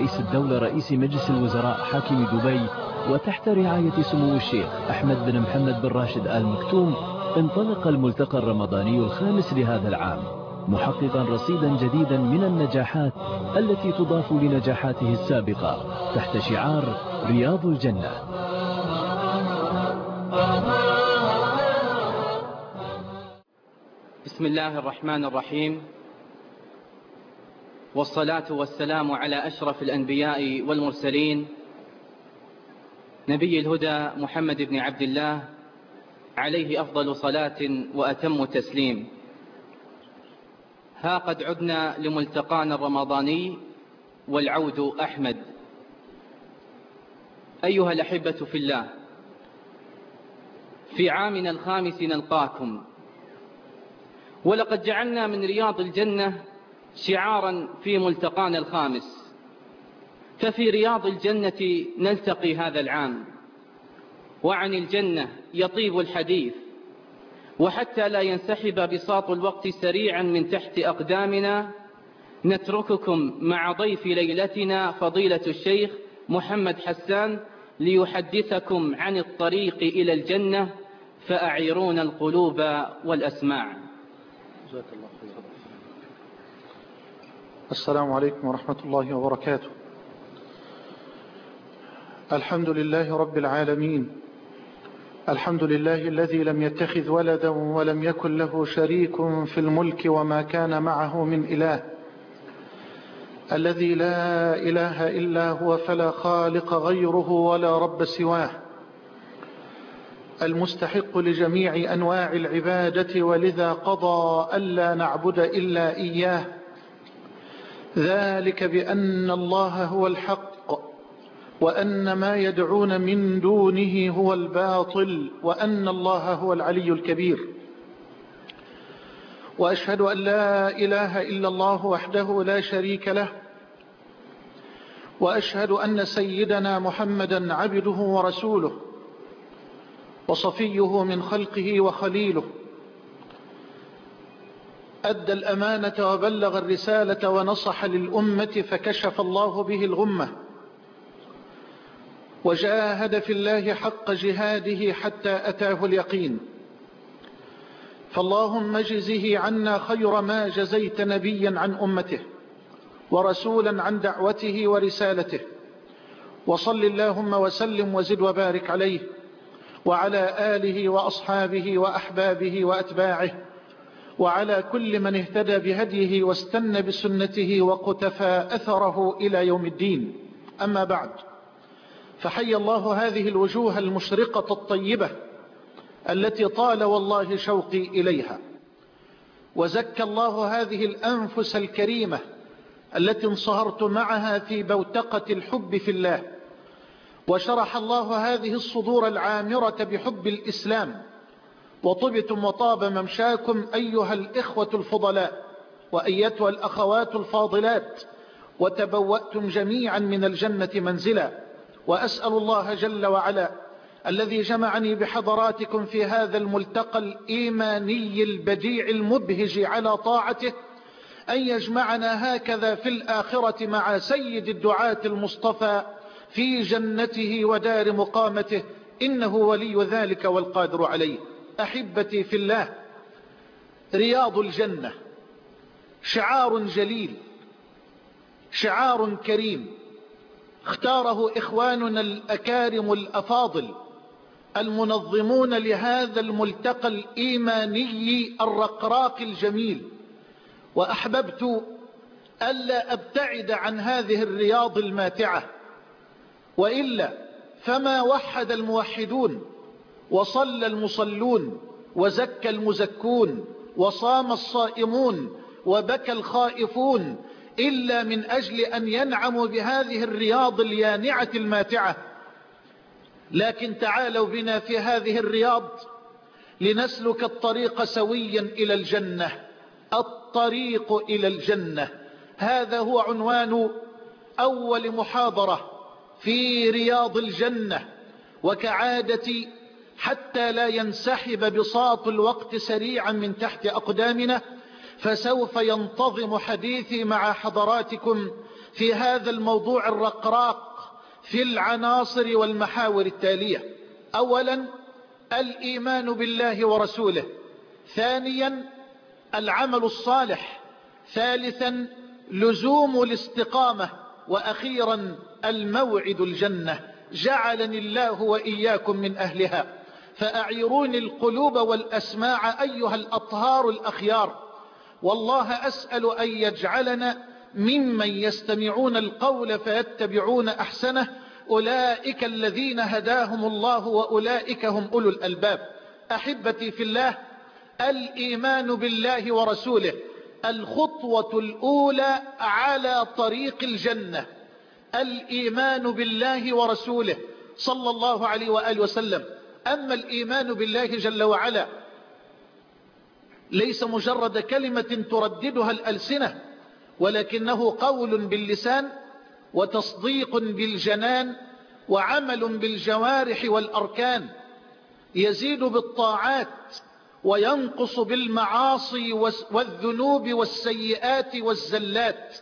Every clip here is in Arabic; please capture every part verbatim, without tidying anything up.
رئيس الدولة رئيس مجلس الوزراء حاكم دبي وتحت رعاية سمو الشيخ أحمد بن محمد بن راشد آل مكتوم انطلق الملتقى الرمضاني الخامس لهذا العام، محققا رصيدا جديدا من النجاحات التي تضاف لنجاحاته السابقة تحت شعار رياض الجنة. بسم الله الرحمن الرحيم، والصلاة والسلام على أشرف الأنبياء والمرسلين نبي الهدى محمد بن عبد الله عليه أفضل صلاة وأتم تسليم. ها قد عدنا لملتقانا الرمضاني والعود أحمد. أيها الأحبة في الله، في عامنا الخامس نلقاكم، ولقد جعلنا من رياض الجنة شعارا في ملتقانا الخامس، ففي رياض الجنة نلتقي هذا العام، وعن الجنة يطيب الحديث، وحتى لا ينسحب بساط الوقت سريعا من تحت أقدامنا نترككم مع ضيف ليلتنا فضيلة الشيخ محمد حسان ليحدثكم عن الطريق إلى الجنة، فأعيرون القلوب والأسماع. السلام عليكم ورحمة الله وبركاته. الحمد لله رب العالمين، الحمد لله الذي لم يتخذ ولدا ولم يكن له شريك في الملك وما كان معه من إله، الذي لا إله إلا هو فلا خالق غيره ولا رب سواه، المستحق لجميع أنواع العبادة، ولذا قضى ألا نعبد إلا إياه، ذلك بأن الله هو الحق وأن ما يدعون من دونه هو الباطل وأن الله هو العلي الكبير. وأشهد أن لا إله إلا الله وحده لا شريك له، وأشهد أن سيدنا محمدا عبده ورسوله وصفيه من خلقه وخليله، أدى الأمانة وبلغ الرسالة ونصح للأمة فكشف الله به الغمة، وجاهد في الله حق جهاده حتى أتاه اليقين. فاللهم اجزه عنا خير ما جزيت نبيا عن أمته ورسولا عن دعوته ورسالته، وصل اللهم وسلم وزد وبارك عليه وعلى آله وأصحابه وأحبابه وأتباعه وعلى كل من اهتدى بهديه واستنى بسنته وقتفى أثره إلى يوم الدين. أما بعد، فحي الله هذه الوجوه المشرقة الطيبة التي طال والله شوقي إليها، وزكى الله هذه الأنفس الكريمة التي انصهرت معها في بوتقة الحب في الله، وشرح الله هذه الصدور العامرة بحب الإسلام، وطبتم وطاب ممشاكم أيها الإخوة الفضلاء وأيتها الأخوات الفاضلات، وتبوأتم جميعا من الجنة منزلا. وأسأل الله جل وعلا الذي جمعني بحضراتكم في هذا الملتقى الإيماني البديع المبهج على طاعته أن يجمعنا هكذا في الآخرة مع سيد الدعاة المصطفى في جنته ودار مقامته، إنه ولي ذلك والقادر عليه. أحبتي في الله، رياض الجنة شعار جليل، شعار كريم اختاره إخواننا الأكارم الأفاضل المنظمون لهذا الملتقى الإيماني الرقراق الجميل، وأحببت ألا أبتعد عن هذه الرياض الماتعة، وإلا فما وحد الموحدون وصلى المصلون وزكى المزكون وصام الصائمون وبكى الخائفون إلا من أجل أن ينعموا بهذه الرياض اليانعة الماتعة. لكن تعالوا بنا في هذه الرياض لنسلك الطريق سويا إلى الجنة. الطريق إلى الجنة، هذا هو عنوان أول محاضرة في رياض الجنة. وكعادتي حتى لا ينسحب بساط الوقت سريعا من تحت أقدامنا، فسوف ينتظم حديثي مع حضراتكم في هذا الموضوع الرقراق في العناصر والمحاور التالية: أولا الإيمان بالله ورسوله، ثانيا العمل الصالح، ثالثا لزوم الاستقامة، وأخيرا الموعد الجنة. جعلني الله وإياكم من أهلها. فأعيروني القلوب والأسماع أيها الأطهار الأخيار، والله أسأل أن يجعلنا ممن يستمعون القول فيتبعون أحسنه، أولئك الذين هداهم الله وأولئك هم أولو الألباب. أحبتي في الله، الإيمان بالله ورسوله الخطوة الأولى على طريق الجنة. الإيمان بالله ورسوله صلى الله عليه وآله وسلم. أما الإيمان بالله جل وعلا ليس مجرد كلمة ترددها الألسنة، ولكنه قول باللسان وتصديق بالجنان وعمل بالجوارح والأركان، يزيد بالطاعات وينقص بالمعاصي والذنوب والسيئات والزلات.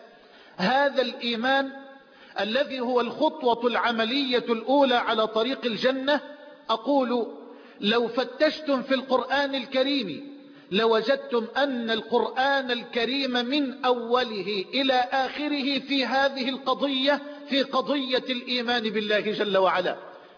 هذا الإيمان الذي هو الخطوة العملية الأولى على طريق الجنة. أقول لو فتشتم في القرآن الكريم لوجدتم أن القرآن الكريم من أوله إلى آخره في هذه القضية، في قضية الإيمان بالله جل وعلا.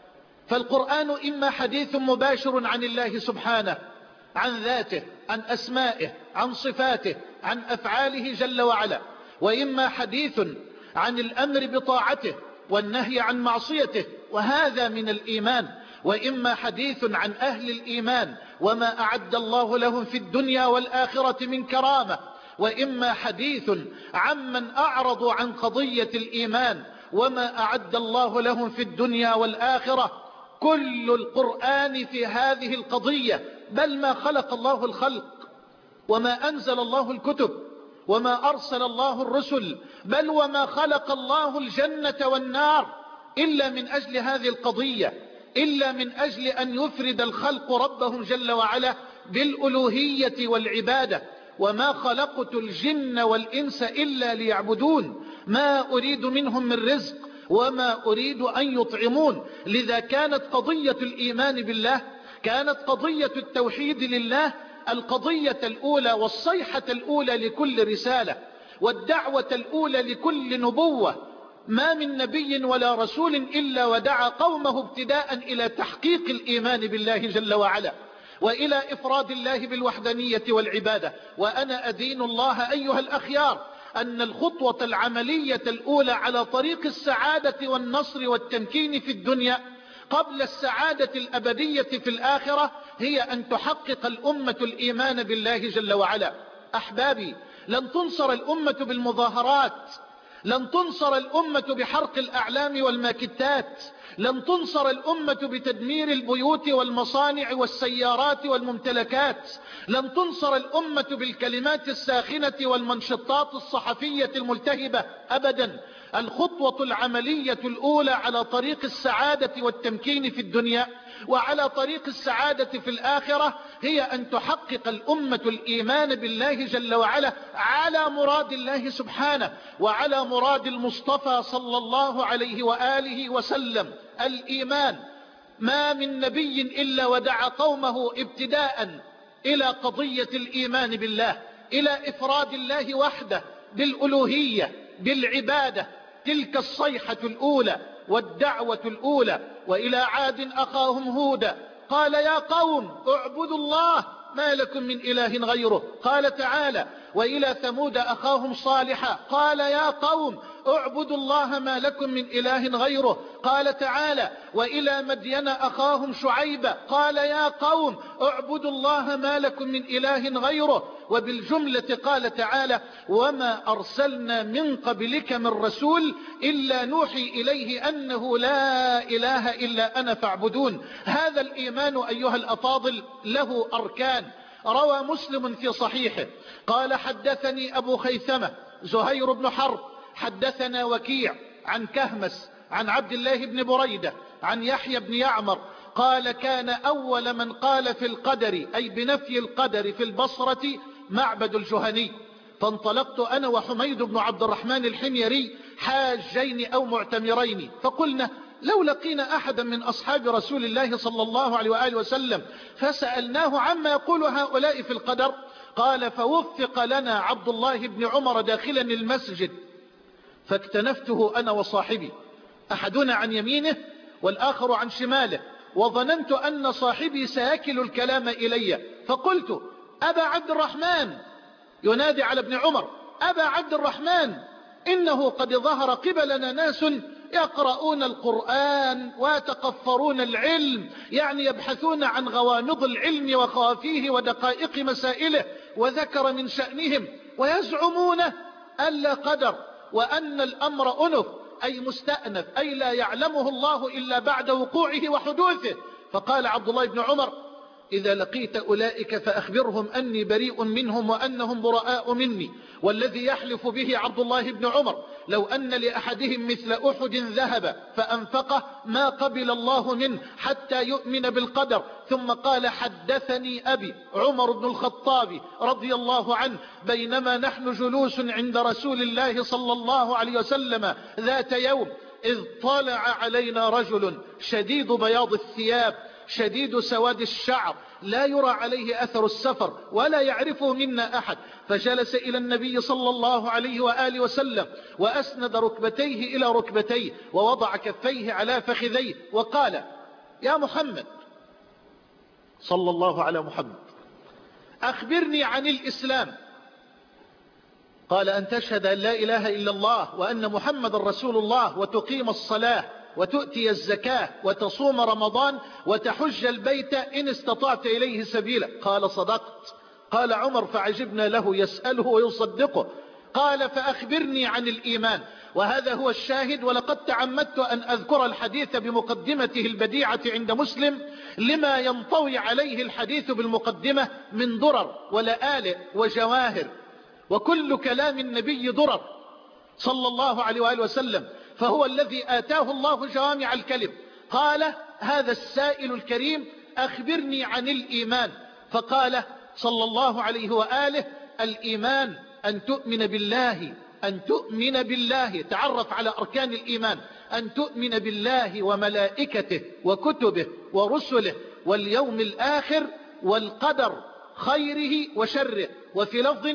فالقرآن إما حديث مباشر عن الله سبحانه، عن ذاته، عن أسمائه، عن صفاته، عن أفعاله جل وعلا، وإما حديث عن الأمر بطاعته والنهي عن معصيته، وهذا من الإيمان، وإما حديث عن أهل الإيمان وما أعد الله لهم في الدنيا والآخرة من كرامة، وإما حديث عمن أعرضوا عن قضية الإيمان وما أعد الله لهم في الدنيا والآخرة. كل القرآن في هذه القضية، بل ما خلق الله الخلق وما أنزل الله الكتب وما أرسل الله الرسل، بل وما خلق الله الجنة والنار إلا من أجل هذه القضية، إلا من أجل أن يفرد الخلق ربهم جل وعلا بالألوهية والعبادة. وما خلقت الجن والإنس إلا ليعبدون ما أريد منهم من رزق وما أريد أن يطعمون. لذا كانت قضية الإيمان بالله، كانت قضية التوحيد لله القضية الأولى والصيحة الأولى لكل رسالة، والدعوة الأولى لكل نبوة. ما من نبي ولا رسول إلا ودعا قومه ابتداء إلى تحقيق الإيمان بالله جل وعلا وإلى إفراد الله بالوحدانية والعبادة. وأنا أدين الله أيها الأخيار أن الخطوة العملية الأولى على طريق السعادة والنصر والتمكين في الدنيا قبل السعادة الأبدية في الآخرة هي أن تحقق الأمة الإيمان بالله جل وعلا. أحبابي، لن تنصر الأمة بالمظاهرات، لن تنصر الأمة بحرق الأعلام والماكتات، لن تنصر الأمة بتدمير البيوت والمصانع والسيارات والممتلكات، لن تنصر الأمة بالكلمات الساخنة والمنشطات الصحفية الملتهبة أبدا. الخطوة العملية الأولى على طريق السعادة والتمكين في الدنيا وعلى طريق السعادة في الآخرة هي أن تحقق الأمة الإيمان بالله جل وعلا على مراد الله سبحانه وعلى مراد المصطفى صلى الله عليه وآله وسلم. الإيمان، ما من نبي إلا ودعا قومه ابتداء إلى قضية الإيمان بالله، إلى إفراد الله وحده بالألوهية بالعبادة. تلك الصيحة الأولى والدعوة الأولى. وإلى عاد أخاهم هودا قال يا قوم اعبدوا الله ما لكم من إله غيره. قال تعالى وإلى ثمود أخاهم صالحا قال يا قوم اعبدوا الله ما لكم من إله غيره. قال تعالى وإلى مدين أخاهم شعيبا قال يا قوم اعبدوا الله ما لكم من إله غيره. وبالجملة قال تعالى وما أرسلنا من قبلك من رسول إلا نوحي إليه أنه لا إله إلا أنا فاعبدون. هذا الإيمان أيها الأفاضل له أركان. روى مسلم في صحيحه قال حدثني أبو خيثمة زهير بن حرب حدثنا وكيع عن كهمس عن عبد الله بن بريدة عن يحيى بن يعمر قال كان أول من قال في القدر أي بنفي القدر في البصرة معبد الجهني، فانطلقت أنا وحميد بن عبد الرحمن الحميري حاجين أو معتمرين، فقلنا لو لقينا أحدا من أصحاب رسول الله صلى الله عليه وآله وسلم فسألناه عما يقول هؤلاء في القدر. قال فوفق لنا عبد الله بن عمر داخلا المسجد، فاكتنفته أنا وصاحبي، أحدنا عن يمينه والآخر عن شماله، وظننت أن صاحبي سيكل الكلام إلي، فقلت أبا عبد الرحمن، ينادي على ابن عمر، أبا عبد الرحمن، إنه قد ظهر قبلنا ناس يقرؤون القرآن ويتقفرون العلم، يعني يبحثون عن غوامض العلم وخوافيه ودقائق مسائله، وذكر من شأنهم ويزعمون ألا قدر وأن الأمر أنف أي مستأنف، أي لا يعلمه الله إلا بعد وقوعه وحدوثه. فقال عبد الله بن عمر إذا لقيت أولئك فأخبرهم أني بريء منهم وأنهم براء مني، والذي يحلف به عبد الله بن عمر لو أن لأحدهم مثل أحد ذهب فأنفقه ما قبل الله منه حتى يؤمن بالقدر. ثم قال حدثني أبي عمر بن الخطاب رضي الله عنه بينما نحن جلوس عند رسول الله صلى الله عليه وسلم ذات يوم إذ طلع علينا رجل شديد بياض الثياب شديد سواد الشعر لا يرى عليه أثر السفر ولا يعرفه منا أحد، فجلس إلى النبي صلى الله عليه وآله وسلم وأسند ركبتيه إلى ركبتيه ووضع كفيه على فخذيه وقال يا محمد صلى الله على محمد أخبرني عن الإسلام. قال أن تشهد أن لا إله إلا الله وأن محمد رسول الله وتقيم الصلاة وتؤتي الزكاة وتصوم رمضان وتحج البيت إن استطعت إليه سبيلا. قال صدقت. قال عمر فعجبنا له يسأله ويصدقه. قال فأخبرني عن الإيمان، وهذا هو الشاهد. ولقد تعمدت أن أذكر الحديث بمقدمته البديعة عند مسلم لما ينطوي عليه الحديث بالمقدمة من درر ولآلئ وجواهر، وكل كلام النبي درر صلى الله عليه وآله وسلم، فهو الذي آتاه الله جوامع الكلم. قال هذا السائل الكريم أخبرني عن الإيمان، فقال صلى الله عليه وآله الإيمان أن تؤمن بالله أن تؤمن بالله تعرف على أركان الإيمان، أن تؤمن بالله وملائكته وكتبه ورسله واليوم الآخر والقدر خيره وشره، وفي لفظ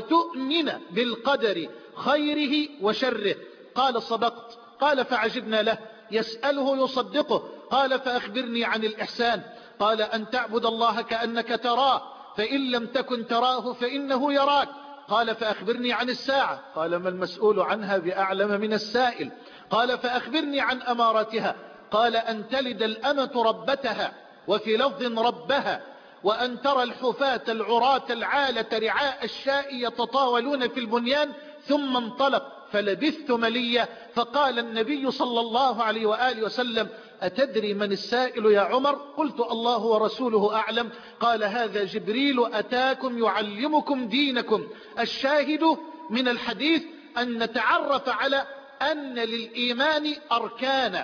وتؤمن بالقدر خيره وشره. قال صدقت. قال فعجبنا له يسأله يصدقه. قال فأخبرني عن الإحسان. قال أن تعبد الله كأنك تراه فإن لم تكن تراه فإنه يراك. قال فأخبرني عن الساعة. قال ما المسؤول عنها بأعلم من السائل. قال فأخبرني عن أماراتها. قال أن تلد الأمة ربتها وفي لفظ ربها، وأن ترى الحفاة العراة العالة رعاء الشاء يتطاولون في البنيان. ثم انطلق فلبثت مليا. فقال النبي صلى الله عليه وآله وسلم أتدري من السائل يا عمر؟ قلت الله ورسوله أعلم. قال هذا جبريل أتاكم يعلمكم دينكم. الشاهد من الحديث أن نتعرف على أن للإيمان أركانا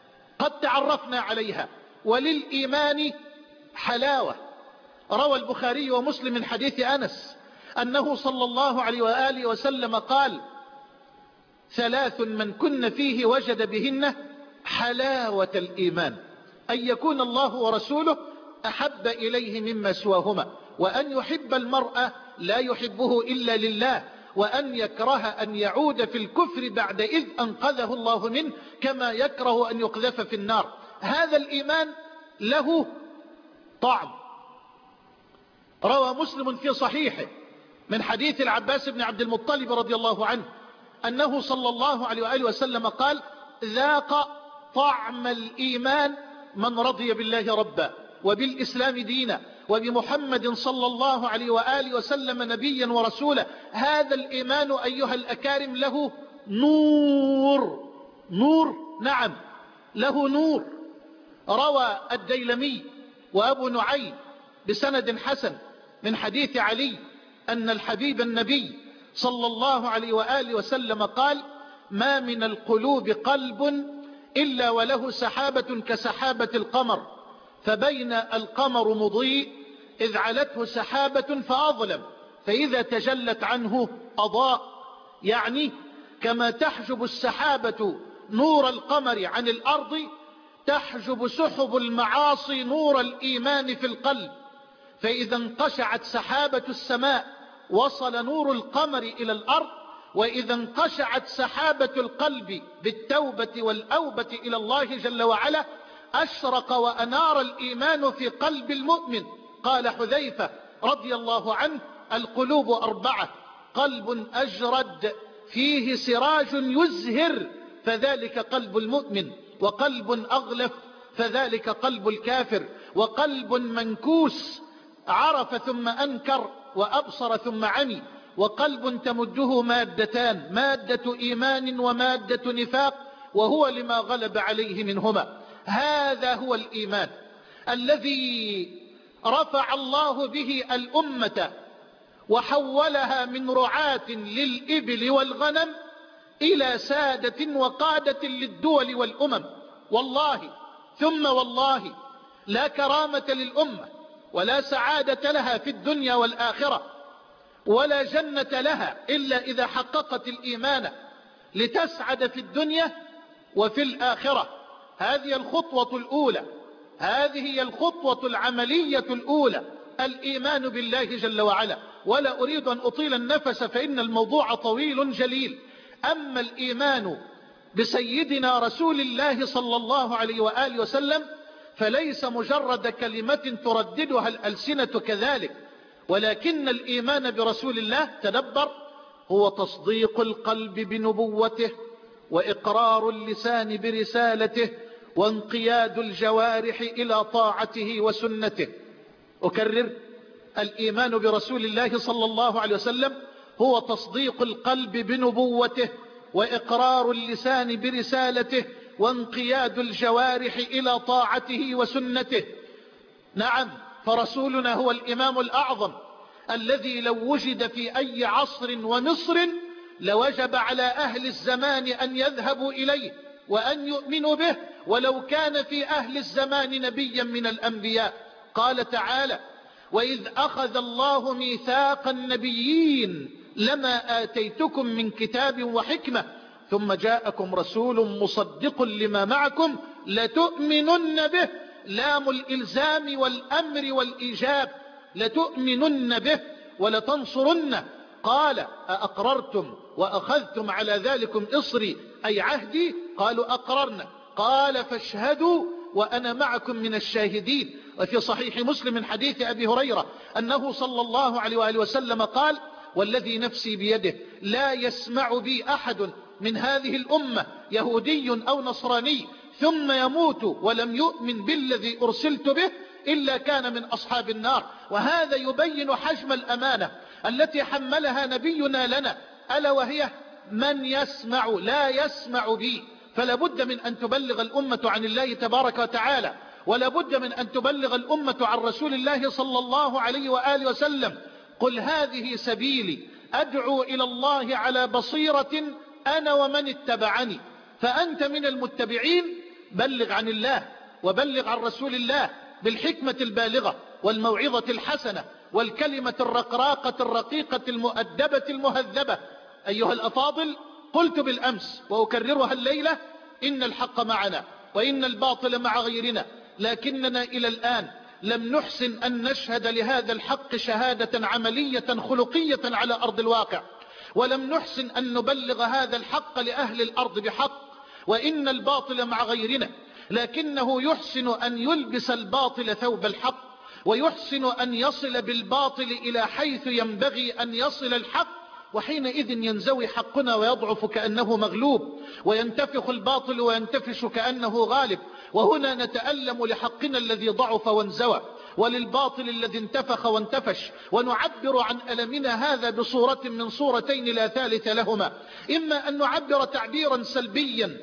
قد تعرفنا عليها، وللإيمان حلاوة. روى البخاري ومسلم من حديث أنس أنه صلى الله عليه وآله وسلم قال ثلاث من كن فيه وجد بهن حلاوة الإيمان: أن يكون الله ورسوله أحب إليه مما سواهما، وأن يحب المرء لا يحبه إلا لله، وأن يكره أن يعود في الكفر بعد إذ أنقذه الله منه كما يكره أن يقذف في النار. هذا الإيمان له طعم. روى مسلم في صحيحه من حديث العباس بن عبد المطلب رضي الله عنه أنه صلى الله عليه وآله وسلم قال ذاق طعم الإيمان من رضي بالله ربا وبالإسلام دينا وبمحمد صلى الله عليه وآله وسلم نبيا ورسولا. هذا الإيمان أيها الأكارم له نور. نور، نعم له نور. روى الديلمي وأبو نعيم بسند حسن من حديث علي أن الحبيب النبي صلى الله عليه وآله وسلم قال ما من القلوب قلب إلا وله سحابة كسحابة القمر، فبين القمر مضيء إذ علته سحابة فأظلم، فإذا تجلت عنه أضاء. يعني كما تحجب السحابة نور القمر عن الأرض تحجب سحب المعاصي نور الإيمان في القلب، فإذا انقشعت سحابة السماء وصل نور القمر إلى الأرض، وإذا انقشعت سحابة القلب بالتوبة والأوبة إلى الله جل وعلا أشرق وأنار الإيمان في قلب المؤمن. قال حذيفة رضي الله عنه: القلوب أربعة، قلب أجرد فيه سراج يزهر فذلك قلب المؤمن، وقلب أغلف فذلك قلب الكافر، وقلب منكوس عرف ثم أنكر وأبصر ثم عمي، وقلب تمده مادتان، مادة إيمان ومادة نفاق، وهو لما غلب عليه منهما. هذا هو الإيمان الذي رفع الله به الأمة وحولها من رعاة للإبل والغنم إلى سادة وقادة للدول والأمم. والله ثم والله لا كرامة للأمة ولا سعادة لها في الدنيا والآخرة ولا جنة لها إلا إذا حققت الإيمان لتسعد في الدنيا وفي الآخرة. هذه الخطوة الأولى، هذه هي الخطوة العملية الأولى، الإيمان بالله جل وعلا. ولا أريد أن أطيل النفس فإن الموضوع طويل جليل. أما الإيمان بسيدنا رسول الله صلى الله عليه وآله وسلم فليس مجرد كلمة ترددها الألسنة كذلك، ولكن الإيمان برسول الله تدبر هو تصديق القلب بنبوته، وإقرار اللسان برسالته، وانقياد الجوارح إلى طاعته وسنته. أكرر: الإيمان برسول الله صلى الله عليه وسلم هو تصديق القلب بنبوته، وإقرار اللسان برسالته، وانقياد الجوارح إلى طاعته وسنته. نعم، فرسولنا هو الإمام الأعظم الذي لو وجد في أي عصر ومصر لوجب على أهل الزمان أن يذهبوا إليه وأن يؤمنوا به، ولو كان في أهل الزمان نبيا من الأنبياء. قال تعالى: وإذ أخذ الله ميثاق النبيين لما آتيتكم من كتاب وحكمة ثم جاءكم رسول مصدق لما معكم لتؤمنن به، لام الإلزام والأمر والإيجاب، لتؤمنن به ولتنصرنه. قال: أأقررتم وأخذتم على ذلكم إصري أي عهدي؟ قالوا أقررنا. قال: فاشهدوا وأنا معكم من الشاهدين. وفي صحيح مسلم من حديث أبي هريرة أنه صلى الله عليه وآله وسلم قال: والذي نفسي بيده لا يسمع بي أحد من هذه الأمة يهودي أو نصراني ثم يموت ولم يؤمن بالذي أرسلت به إلا كان من أصحاب النار. وهذا يبين حجم الأمانة التي حملها نبينا لنا، ألا وهي من يسمع لا يسمع بي. فلا بد من أن تبلغ الأمة عن الله تبارك وتعالى، ولا بد من أن تبلغ الأمة عن رسول الله صلى الله عليه وآله وسلم. قل هذه سبيلي أدعو إلى الله على بصيرة أنا ومن اتبعني. فأنت من المتبعين بلغ عن الله وبلغ عن رسول الله بالحكمة البالغة والموعظة الحسنة والكلمة الرقراقة الرقيقة المؤدبة المهذبة. أيها الأفاضل، قلت بالأمس وأكررها الليلة: إن الحق معنا وإن الباطل مع غيرنا، لكننا إلى الآن لم نحسن أن نشهد لهذا الحق شهادة عملية خلقية على أرض الواقع، ولم نحسن أن نبلغ هذا الحق لأهل الأرض بحق. وإن الباطل مع غيرنا، لكنه يحسن أن يلبس الباطل ثوب الحق، ويحسن أن يصل بالباطل إلى حيث ينبغي أن يصل الحق، وحينئذ ينزوي حقنا ويضعف كأنه مغلوب، وينتفخ الباطل وينتفش كأنه غالب. وهنا نتألم لحقنا الذي ضعف وانزوى، وللباطل الذي انتفخ وانتفش، ونعبر عن ألمنا هذا بصورة من صورتين لا ثالث لهما: إما أن نعبر تعبيرا سلبيا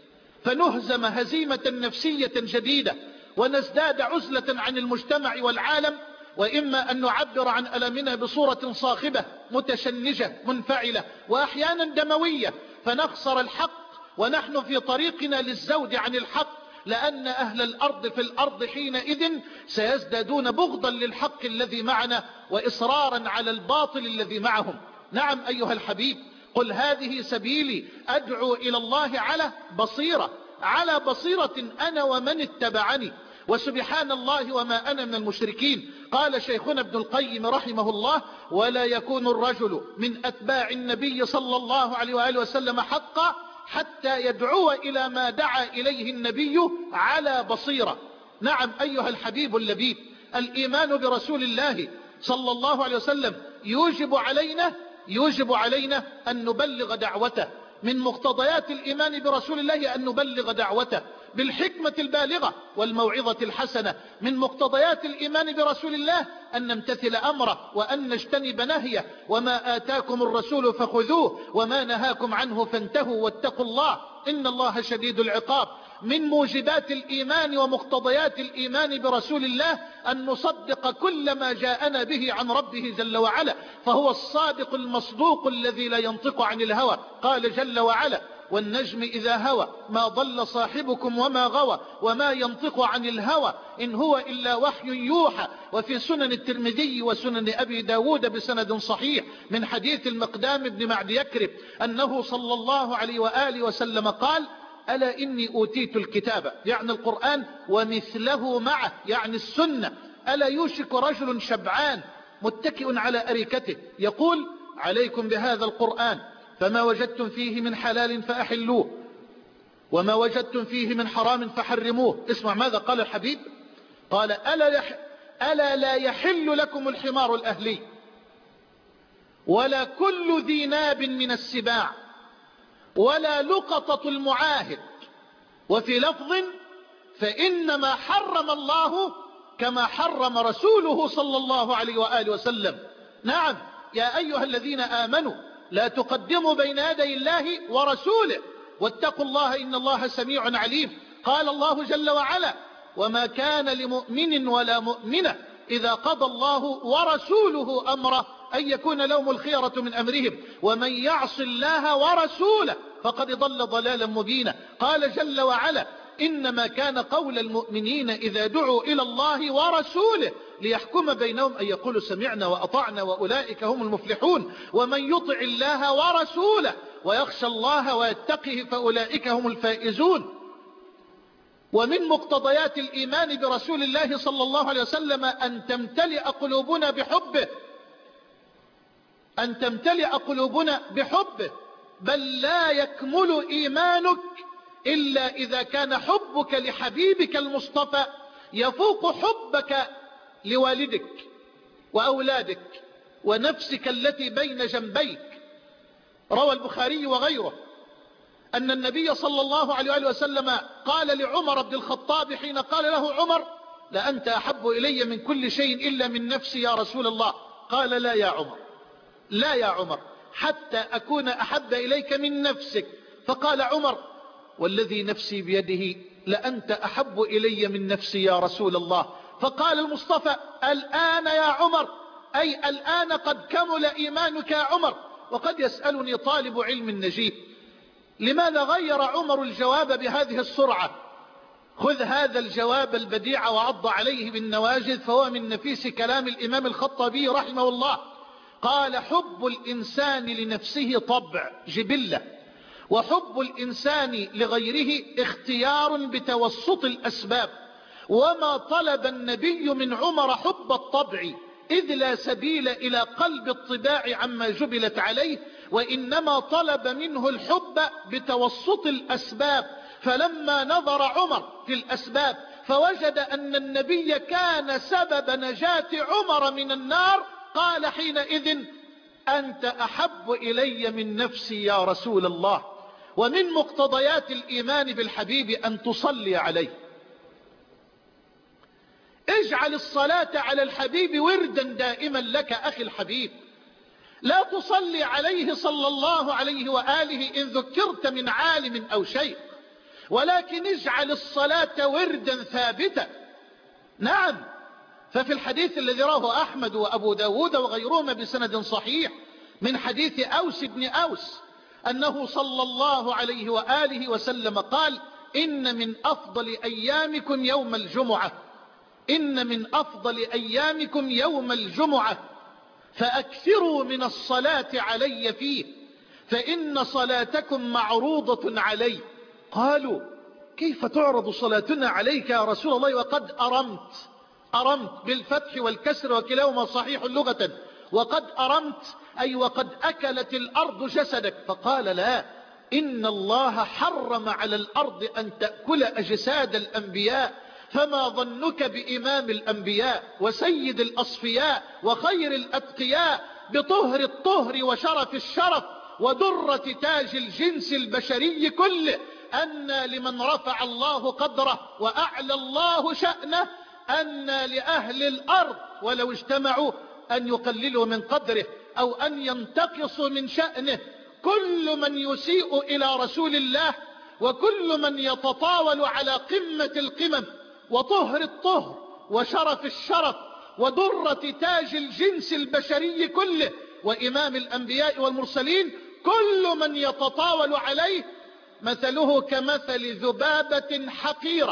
فنهزم هزيمة نفسية جديدة ونزداد عزلة عن المجتمع والعالم، وإما أن نعبر عن ألمنا بصورة صاخبة متشنجة منفعلة وأحيانا دموية فنخسر الحق ونحن في طريقنا للزود عن الحق، لأن أهل الأرض في الأرض حينئذ سيزدادون بغضا للحق الذي معنا وإصرارا على الباطل الذي معهم. نعم أيها الحبيب، قل هذه سبيلي أدعو إلى الله على بصيرة، على بصيرة أنا ومن اتبعني، وسبحان الله وما أنا من المشركين. قال شيخنا ابن القيم رحمه الله: ولا يكون الرجل من أتباع النبي صلى الله عليه وآله وسلم حقا حتى يدعو إلى ما دعا إليه النبي على بصيرة. نعم أيها الحبيب اللبيب، الإيمان برسول الله صلى الله عليه وسلم يوجب علينا يوجب علينا أن نبلغ دعوته. من مقتضيات الإيمان برسول الله أن نبلغ دعوته بالحكمة البالغة والموعظة الحسنة. من مقتضيات الإيمان برسول الله أن نمتثل أمره وأن نجتنب نهيه. وما آتاكم الرسول فخذوه وما نهاكم عنه فانتهوا واتقوا الله إن الله شديد العقاب. من موجبات الإيمان ومقتضيات الإيمان برسول الله أن نصدق كل ما جاءنا به عن ربه جل وعلا، فهو الصادق المصدوق الذي لا ينطق عن الهوى. قال جل وعلا: والنجم إذا هوى ما ضل صاحبكم وما غوى وما ينطق عن الهوى إن هو إلا وحي يوحى. وفي سنن الترمذي وسنن أبي داود بسند صحيح من حديث المقدام بن معد يكرب أنه صلى الله عليه وآله وسلم قال: ألا إني أوتيت الكتاب، يعني القرآن، ومثله معه، يعني السنة. ألا يوشك رجل شبعان متكئ على أريكته يقول: عليكم بهذا القرآن فما وجدتم فيه من حلال فأحلوه وما وجدتم فيه من حرام فحرموه. اسمع ماذا قال الحبيب، قال: ألا, يح... ألا لا يحل لكم الحمار الأهلي ولا كل ذي ناب من السباع ولا لقطة المعاهد. وفي لفظ: فإنما حرم الله كما حرم رسوله صلى الله عليه وآله وسلم. نعم يا أيها الذين آمنوا لا تقدموا بين يدي الله ورسوله واتقوا الله إن الله سميع عليم. قال الله جل وعلا: وما كان لمؤمن ولا مؤمنة إذا قضى الله ورسوله أمره أن يكون لهم الخيرة من أمرهم ومن يعص الله ورسوله فقد ضل ضلالا مبينا. قال جل وعلا: إنما كان قول المؤمنين إذا دعوا إلى الله ورسوله ليحكم بينهم أن يقولوا سمعنا وأطعنا وأولئك هم المفلحون. ومن يطع الله ورسوله ويخشى الله ويتقه فأولئك هم الفائزون. ومن مقتضيات الإيمان برسول الله صلى الله عليه وسلم أن تمتلئ قلوبنا بحبه، أن تمتلئ قلوبنا بحبه. بل لا يكمل إيمانك إلا إذا كان حبك لحبيبك المصطفى يفوق حبك لوالدك وأولادك ونفسك التي بين جنبيك. روى البخاري وغيره أن النبي صلى الله عليه وسلم قال لعمر بن الخطاب حين قال له عمر: لأنت أحب إلي من كل شيء إلا من نفسي يا رسول الله. قال: لا يا عمر، لا يا عمر، حتى أكون أحب إليك من نفسك. فقال عمر: والذي نفسي بيده لأنت أحب إلي من نفسي يا رسول الله. فقال المصطفى: الآن يا عمر، أي الآن قد كمل إيمانك يا عمر. وقد يسألني طالب علم نجيب: لماذا غير عمر الجواب بهذه السرعة؟ خذ هذا الجواب البديع وعض عليه بالنواجذ، فهو من نفيس كلام الإمام الخطابي رحمه الله. قال: حب الإنسان لنفسه طبع جبلة، وحب الإنسان لغيره اختيار بتوسط الأسباب. وما طلب النبي من عمر حب الطبع، إذ لا سبيل إلى قلب الطباع عما جبلت عليه، وإنما طلب منه الحب بتوسط الأسباب. فلما نظر عمر في الأسباب فوجد أن النبي كان سبب نجاة عمر من النار، قال حينئذ: أنت أحب إلي من نفسي يا رسول الله. ومن مقتضيات الإيمان بالحبيب أن تصلي عليه. اجعل الصلاة على الحبيب وردا دائما لك أخي الحبيب. لا تصلي عليه صلى الله عليه وآله إن ذكرت من عالم أو شيخ، ولكن اجعل الصلاة وردا ثابتا. نعم، ففي الحديث الذي رواه أحمد وأبو داود وغيرهما بسند صحيح من حديث أوس بن أوس أنه صلى الله عليه وآله وسلم قال: إن من أفضل أيامكم يوم الجمعة، إن من أفضل أيامكم يوم الجمعة، فأكثروا من الصلاة علي فيه، فإن صلاتكم معروضة علي. قالوا: كيف تعرض صلاتنا عليك يا رسول الله وقد أرمت؟ أرمت بالفتح والكسر وكلاهما صحيح لغة، وقد أرمت أي وقد أكلت الأرض جسدك. فقال: لا، إن الله حرم على الأرض أن تأكل أجساد الأنبياء، فما ظنك بإمام الأنبياء وسيد الأصفياء وخير الأتقياء، بطهر الطهر وشرف الشرف ودرة تاج الجنس البشري كله، أن لمن رفع الله قدره وأعلى الله شأنه أن لأهل الأرض ولو اجتمعوا أن يقللوا من قدره أو أن ينتقصوا من شأنه. كل من يسيء إلى رسول الله وكل من يتطاول على قمة القمم وطهر الطهر وشرف الشرف ودرة تاج الجنس البشري كله وإمام الأنبياء والمرسلين، كل من يتطاول عليه مثله كمثل ذبابة حقيرة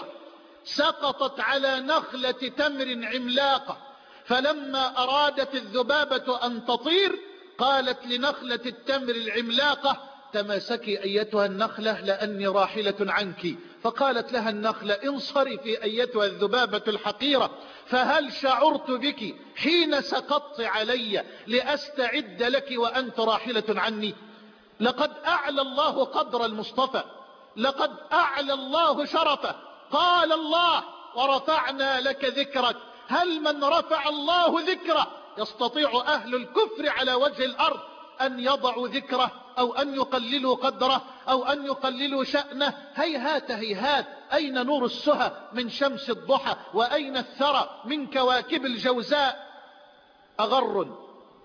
سقطت على نخلة تمر عملاقة، فلما أرادت الذبابة أن تطير قالت لنخلة التمر العملاقة: تماسكي أيتها النخلة لأني راحلة عنك. فقالت لها النخلة: انصرفي أيتها الذبابة الحقيرة، فهل شعرت بك حين سقطت علي لأستعد لك وأنت راحلة عني؟ لقد أعلى الله قدر المصطفى، لقد أعلى الله شرفه. قال الله: ورفعنا لك ذكرك. هل من رفع الله ذكره يستطيع أهل الكفر على وجه الأرض أن يضعوا ذكره أو أن يقللوا قدره أو أن يقللوا شأنه؟ هيهات هيهات. أين نور السهى من شمس الضحى؟ وأين الثرى من كواكب الجوزاء؟ أغر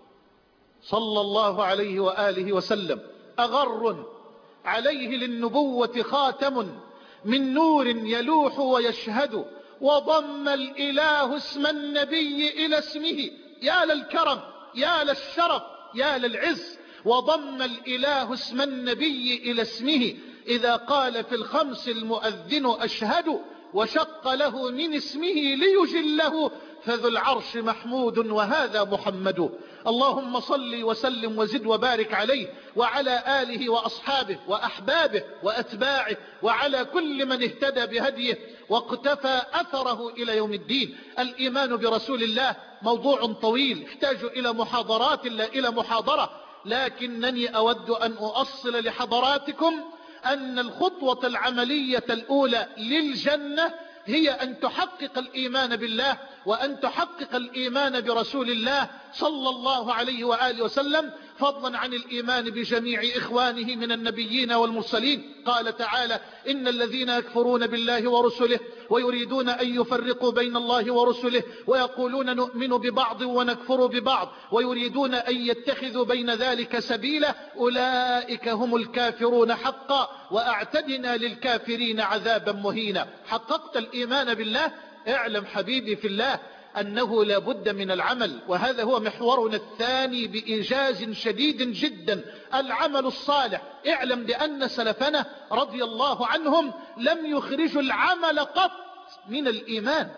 صلى الله عليه وآله وسلم، أغر عليه للنبوة خاتم من نور يلوح ويشهد، وضم الإله اسم النبي إلى اسمه. يا للكرم، يا للشرف، يا للعز. وضم الإله اسم النبي إلى اسمه إذا قال في الخمس المؤذن أشهد، وشق له من اسمه ليجله، فذو العرش محمود وهذا محمد. اللهم صل وسلم وزد وبارك عليه وعلى آله وأصحابه وأحبابه وأتباعه وعلى كل من اهتدى بهديه واقتفى أثره إلى يوم الدين. الإيمان برسول الله موضوع طويل يحتاج إلى محاضرات لا إلى محاضرة، لكنني أود أن أؤصل لحضراتكم أن الخطوة العملية الأولى للجنة هي أن تحقق الإيمان بالله وأن تحقق الإيمان برسول الله صلى الله عليه وآله وسلم، فضلا عن الإيمان بجميع إخوانه من النبيين والمرسلين. قال تعالى: إن الذين يكفرون بالله ورسله ويريدون أن يفرقوا بين الله ورسله ويقولون نؤمن ببعض ونكفر ببعض ويريدون أن يتخذوا بين ذلك سبيلا، أولئك هم الكافرون حقا وأعتدنا للكافرين عذابا مهينا. حققت الإيمان بالله؟ اعلم حبيبي في الله أنه لا بد من العمل، وهذا هو محورنا الثاني بإيجاز شديد جدا: العمل الصالح. اعلم بأن سلفنا رضي الله عنهم لم يخرجوا العمل قط من الإيمان.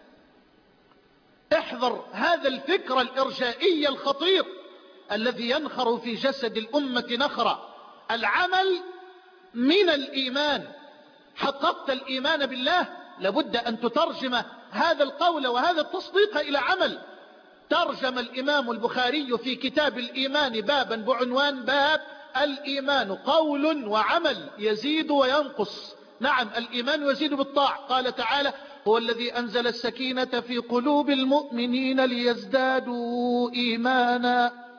احذر هذا الفكر الإرجائي الخطير الذي ينخر في جسد الأمة نخرة. العمل من الإيمان. حققت الإيمان بالله لابد أن تترجم هذا القول وهذا التصديق إلى عمل. ترجم الإمام البخاري في كتاب الإيمان بابا بعنوان: باب الإيمان قول وعمل يزيد وينقص. نعم، الإيمان يزيد بالطاعة. قال تعالى: هو الذي أنزل السكينة في قلوب المؤمنين ليزدادوا إيمانا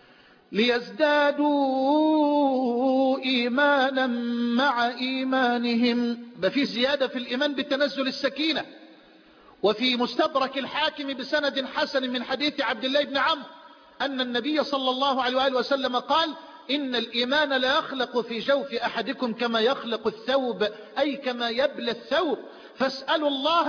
ليزدادوا إيمانا مع إيمانهم. بفي زيادة في الإيمان بتنزل السكينة. وفي مستدرك الحاكم بسند حسن من حديث عبد الله بن عمرو أن النبي صلى الله عليه وآله وسلم قال: إن الإيمان لا يخلق في جوف أحدكم كما يخلق الثوب، أي كما يبلى الثوب، فاسألوا الله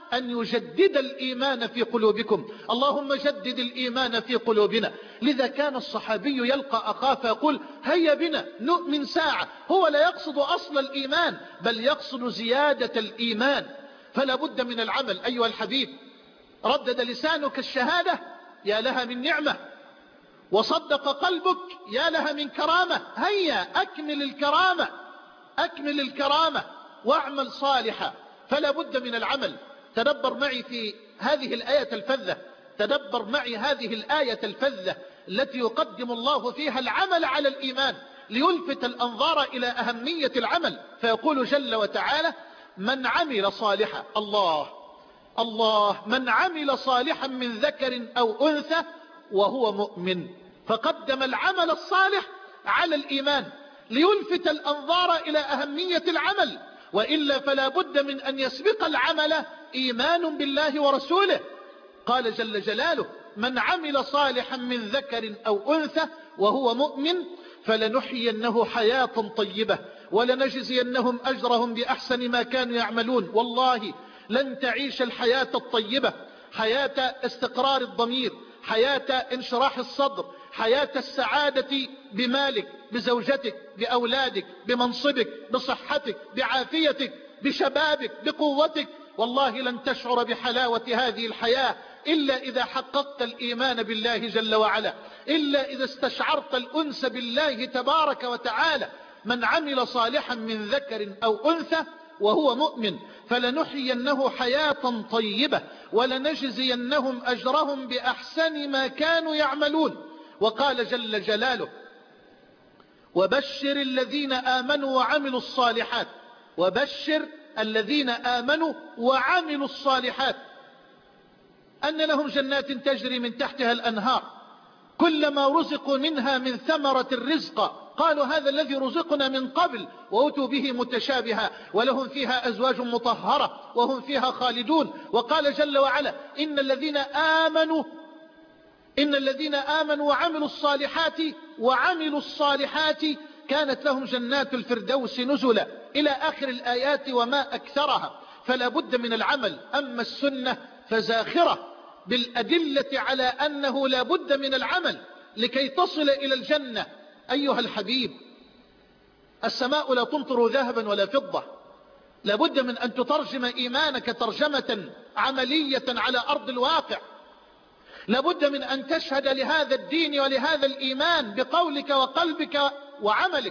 أن يجدد الإيمان في قلوبكم. اللهم جدد الإيمان في قلوبنا. لذا كان الصحابي يلقى أخاه فيقول هيا بنا نؤمن ساعة. هو لا يقصد أصل الإيمان بل يقصد زيادة الإيمان. فلا بد من العمل أيها الحبيب. ردد لسانك الشهادة يا لها من نعمة، وصدق قلبك يا لها من كرامة. هيا أكمل الكرامة، أكمل الكرامة واعمل صالحا. فلا بد من العمل. تدبر معي في هذه الآية الفذة، تدبر معي هذه الآية الفذة التي يقدم الله فيها العمل على الإيمان ليلفت الأنظار إلى أهمية العمل. فيقول جل وتعالى من عمل صالحا، الله الله من عمل صالحا من ذكر أو أنثى وهو مؤمن. فقدم العمل الصالح على الإيمان ليلفت الأنظار إلى أهمية العمل، وإلا فلا بد من أن يسبق العمل إيمان بالله ورسوله. قال جل جلاله من عمل صالحا من ذكر أو أنثى وهو مؤمن فلنحيينه حياة طيبة ولنجزينهم أجرهم بأحسن ما كانوا يعملون. والله لن تعيش الحياة الطيبة، حياة استقرار الضمير، حياة انشراح الصدر، حياة السعادة بمالك، بزوجتك، بأولادك، بمنصبك، بصحتك، بعافيتك، بشبابك، بقوتك. والله لن تشعر بحلاوة هذه الحياة إلا إذا حققت الإيمان بالله جل وعلا، إلا إذا استشعرت الأنس بالله تبارك وتعالى. من عمل صالحا من ذكر أو أنثى وهو مؤمن فلنحيينه حياة طيبة ولنجزينهم أجرهم بأحسن ما كانوا يعملون. وقال جل جلاله وبشر الذين آمنوا وعملوا الصالحات، وبشر الذين آمنوا وعملوا الصالحات أن لهم جنات تجري من تحتها الأنهار كلما رزقوا منها من ثمرة الرزق قالوا هذا الذي رزقنا من قبل وأتوا به متشابها ولهم فيها أزواج مطهرة وهم فيها خالدون. وقال جل وعلا إن الذين آمنوا إن الذين آمنوا وعملوا الصالحات وعملوا الصالحات كانت لهم جنات الفردوس نزلا إلى آخر الآيات وما أكثرها. فلا بد من العمل. أما السنة فزاخرة بالأدلة على أنه لا بد من العمل لكي تصل إلى الجنة. أيها الحبيب السماء لا تمطر ذهبا ولا فضة. لا بد من أن تترجم إيمانك ترجمة عملية على أرض الواقع. لا بد من أن تشهد لهذا الدين ولهذا الإيمان بقولك وقلبك وعملك.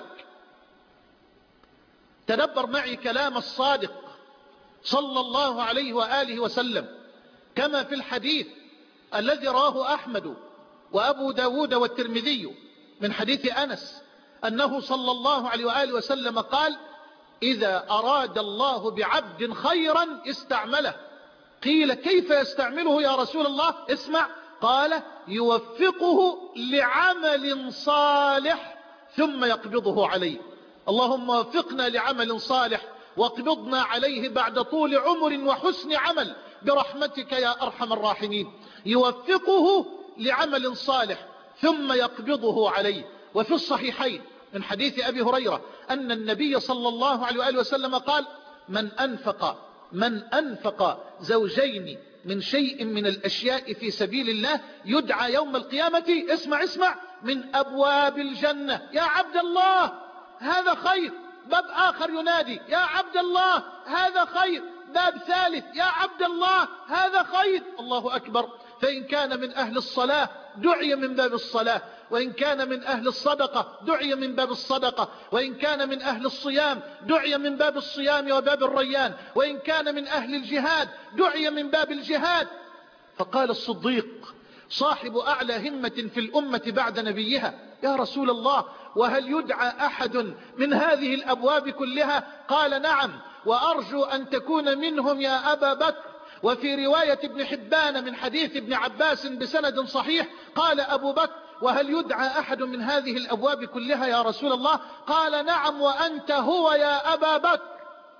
تدبر معي كلام الصادق صلى الله عليه وآله وسلم كما في الحديث الذي رواه أحمد وأبو داود والترمذي من حديث أنس أنه صلى الله عليه وآله وسلم قال إذا أراد الله بعبد خيرا استعمله. قيل كيف يستعمله يا رسول الله؟ اسمع، قال يوفقه لعمل صالح ثم يقبضه عليه. اللهم وفقنا لعمل صالح واقبضنا عليه بعد طول عمر وحسن عمل برحمتك يا أرحم الراحمين. يوفقه لعمل صالح ثم يقبضه عليه. وفي الصحيحين من حديث أبي هريرة أن النبي صلى الله عليه وآله وسلم قال من أنفق من أنفق زوجين من شيء من الأشياء في سبيل الله يدعى يوم القيامة اسمع اسمع من أبواب الجنة. يا عبد الله هذا خير. باب آخر ينادي يا عبد الله هذا خير. باب ثالث يا عبد الله هذا خير. الله أكبر. فإن كان من أهل الصلاة دعي من باب الصلاة، وإن كان من أهل الصدقة دعي من باب الصدقة، وإن كان من أهل الصيام دعي من باب الصيام وباب الريان، وإن كان من أهل الجهاد دعي من باب الجهاد. فقال الصديق صاحب أعلى همة في الأمة بعد نبيها يا رسول الله وهل يدعى أحد من هذه الأبواب كلها؟ قال نعم وأرجو أن تكون منهم يا أبا بكر. وفي رواية ابن حبان من حديث ابن عباس بسند صحيح قال أبو بكر وهل يدعى أحد من هذه الأبواب كلها يا رسول الله؟ قال نعم وأنت هو يا أبا بكر.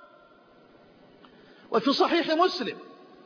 وفي صحيح مسلم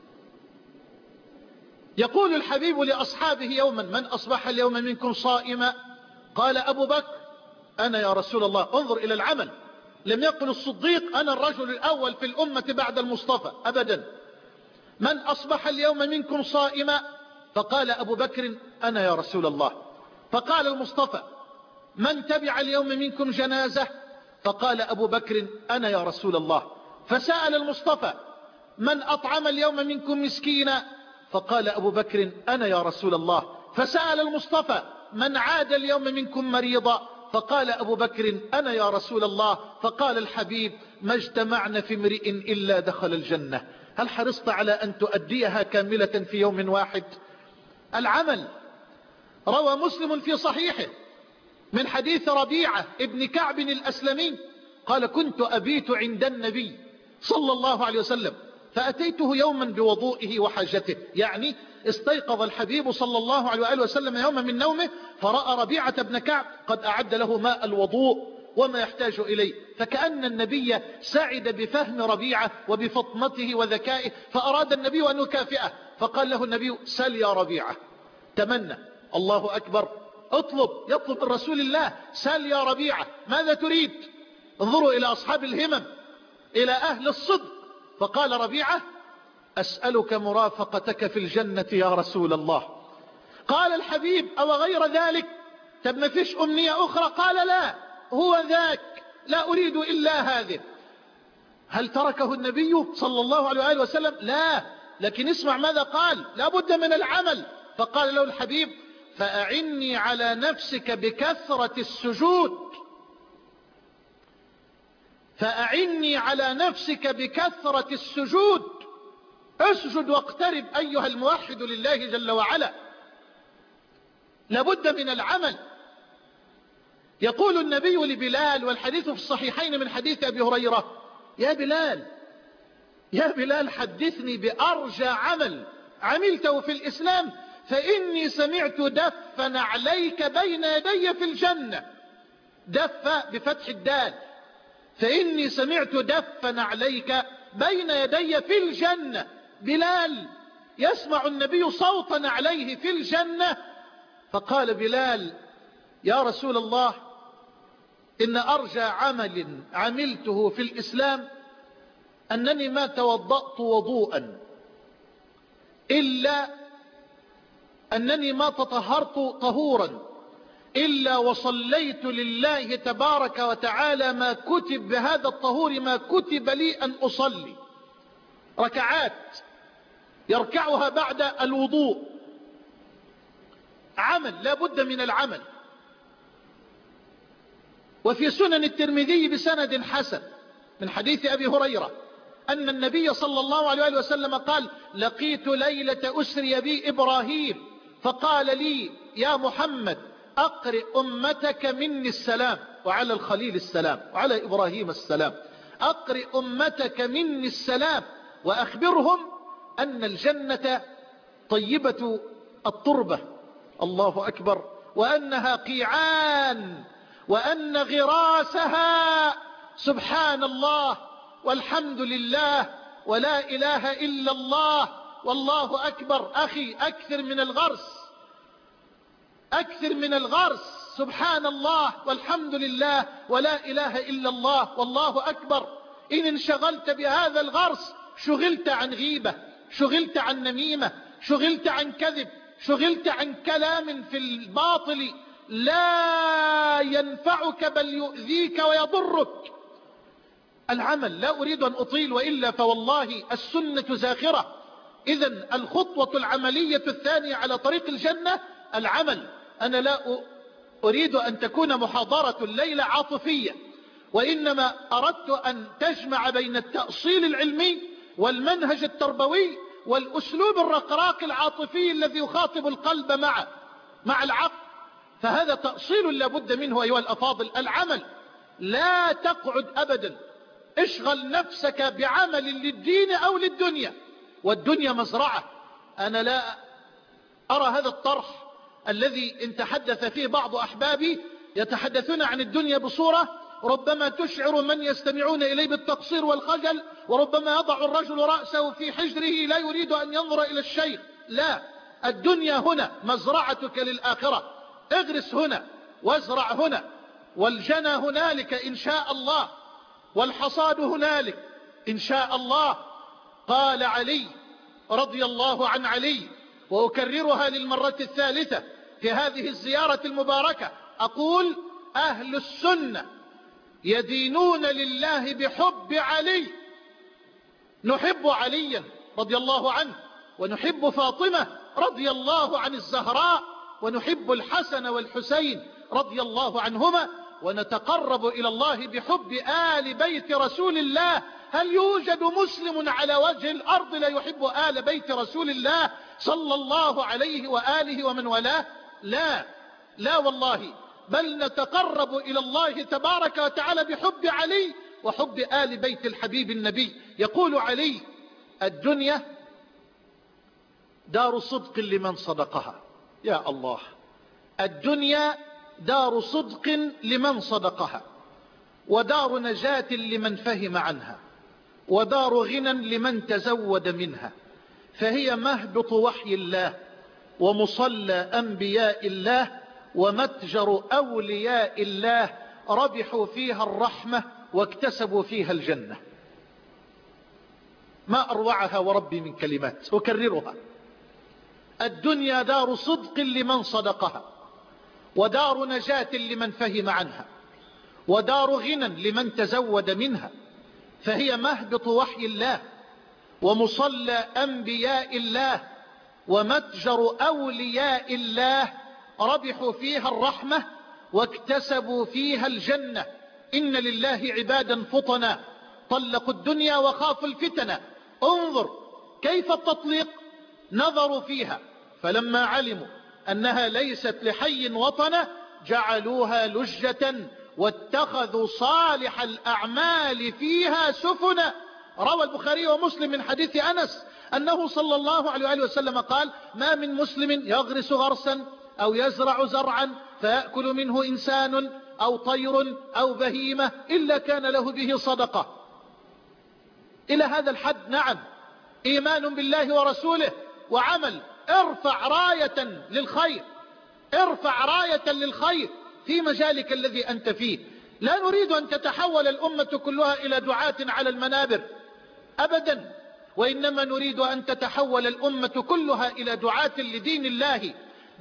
يقول الحبيب لأصحابه يوما من أصبح اليوم منكم صائما؟ قال أبو بكر أنا يا رسول الله. انظر إلى العمل. لم يقل الصديق أنا الرجل الأول في الأمة بعد المصطفى أبدا، من أصبح اليوم منكم صائما؟ فقال أبو بكر أنا يا رسول الله. فقال المصطفى من تبع اليوم منكم جنازة؟ فقال أبو بكر أنا يا رسول الله. فسأل المصطفى من أطعم اليوم منكم مسكينا؟ فقال أبو بكر أنا يا رسول الله. فسأل المصطفى من عاد اليوم منكم مريضا؟ فقال أبو بكر أنا يا رسول الله. فقال الحبيب ما اجتمعنا في امرئ إلا دخل الجنة. هل حرصت على أن تؤديها كاملة في يوم واحد؟ العمل. روى مسلم في صحيحه من حديث ربيعة ابن كعب الأسلمي قال كنت أبيت عند النبي صلى الله عليه وسلم فأتيته يوما بوضوئه وحاجته، يعني استيقظ الحبيب صلى الله عليه وآله وسلم يوما من نومه فرأى ربيعة بن كعب قد أعد له ماء الوضوء وما يحتاج إليه، فكأن النبي سعد بفهم ربيعة وبفطنته وذكائه، فأراد النبي أن يكافئه فقال له النبي سل يا ربيعة، تمنى. الله أكبر، اطلب، يطلب من رسول الله سل يا ربيعة ماذا تريد؟ انظروا إلى أصحاب الهمم، إلى أهل الصدق. فقال ربيعة أسألك مرافقتك في الجنة يا رسول الله. قال الحبيب أو غير ذلك؟ طب ما فيش أمنية أخرى؟ قال لا، هو ذاك، لا أريد إلا هذه. هل تركه النبي صلى الله عليه وآله وسلم؟ لا، لكن اسمع ماذا قال، لا بد من العمل. فقال له الحبيب فأعني على نفسك بكثرة السجود، فأعني على نفسك بكثرة السجود، اسجد واقترب أيها الموحد لله جل وعلا. لابد من العمل. يقول النبي لبلال والحديث في الصحيحين من حديث أبي هريرة يا بلال يا بلال حدثني بأرجى عمل عملته في الإسلام فإني سمعت دفا عليك بين يدي في الجنة. دف بفتح الدال، فإني سمعت دفا عليك بين يدي في الجنة. بلال يسمع النبي صوتا عليه في الجنة. فقال بلال يا رسول الله إن أرجى عمل عملته في الإسلام أنني ما توضأت وضوءا إلا أنني ما تطهرت طهورا إلا وصليت لله تبارك وتعالى ما كتب بهذا الطهور ما كتب لي أن أصلي، ركعات يركعها بعد الوضوء. عمل، لا بد من العمل. وفي سنن الترمذي بسند حسن من حديث أبي هريرة أن النبي صلى الله عليه وسلم قال لقيت ليلة أسري بي إبراهيم فقال لي يا محمد أقرئ أمتك مني السلام، وعلى الخليل السلام وعلى إبراهيم السلام، أقرئ أمتك مني السلام وأخبرهم أن الجنة طيبة التربة، الله أكبر، وأنها قيعان، وأن غراسها سبحان الله والحمد لله ولا إله إلا الله والله أكبر. أخي أكثر من الغرس، أكثر من الغرس، سبحان الله والحمد لله ولا إله إلا الله والله أكبر. إن انشغلت بهذا الغرس شغلت عن غيبة، شغلت عن نميمة، شغلت عن كذب، شغلت عن كلام في الباطل لا ينفعك بل يؤذيك ويضرك. العمل، لا أريد أن أطيل وإلا فوالله السنة زاخرة. إذن الخطوة العملية الثانية على طريق الجنة العمل. أنا لا أريد أن تكون محاضرة الليلة عاطفية، وإنما أردت أن تجمع بين التأصيل العلمي والمنهج التربوي والأسلوب الرقراق العاطفي الذي يخاطب القلب مع مع العقل. فهذا تأصيل لابد منه أيها الأفاضل. العمل، لا تقعد أبدا، اشغل نفسك بعمل للدين أو للدنيا، والدنيا مزرعة. أنا لا أرى هذا الطرح الذي ان تحدث فيه بعض أحبابي يتحدثون عن الدنيا بصورة ربما تشعر من يستمعون إليه بالتقصير والخجل، وربما يضع الرجل رأسه في حجره لا يريد أن ينظر إلى الشيخ. لا، الدنيا هنا مزرعتك للآخرة، اغرس هنا وازرع هنا، والجنى هنالك إن شاء الله، والحصاد هنالك إن شاء الله. قال علي رضي الله عن علي، وأكررها للمرة الثالثة في هذه الزيارة المباركة، أقول: أهل السنة يدينون لله بحب علي، نحب عليا رضي الله عنه، ونحب فاطمة رضي الله عن الزهراء، ونحب الحسن والحسين رضي الله عنهما، ونتقرب إلى الله بحب آل بيت رسول الله. هل يوجد مسلم على وجه الأرض لا يحب آل بيت رسول الله صلى الله عليه وآله ومن والاه؟ لا لا والله، بل نتقرب إلى الله تبارك وتعالى بحب علي وحب آل بيت الحبيب النبي. يقول علي: الدنيا دار صدق لمن صدقها. يا الله، الدنيا دار صدق لمن صدقها، ودار نجاة لمن فهم عنها، ودار غنى لمن تزود منها، فهي مهبط وحي الله، ومصلى أنبياء الله، ومتجر أولياء الله، ربحوا فيها الرحمة واكتسبوا فيها الجنة. ما أروعها وربي من كلمات، أكررها: الدنيا دار صدق لمن صدقها، ودار نجاة لمن فهم عنها، ودار غنى لمن تزود منها، فهي مهبط وحي الله، ومصلى أنبياء الله، ومتجر أولياء الله، ربحوا فيها الرحمة واكتسبوا فيها الجنة. إن لله عبادا فطنا طلقوا الدنيا وخافوا الفتنة. انظر كيف التطليق، نظروا فيها فلما علموا أنها ليست لحي وطنة جعلوها لجة، واتخذوا صالح الأعمال فيها سفنا. روى البخاري ومسلم من حديث أنس أنه صلى الله عليه وآله وسلم قال: ما من مسلم يغرس غرسا أو يزرع زرعا فيأكل منه إنسان أو طير أو بهيمة إلا كان له به صدقة. إلى هذا الحد نعم، إيمان بالله ورسوله وعمل. ارفع راية للخير، ارفع راية للخير في مجالك الذي أنت فيه. لا نريد أن تتحول الأمة كلها إلى دعاة على المنابر أبدا، وإنما نريد أن تتحول الأمة كلها إلى دعاة لدين الله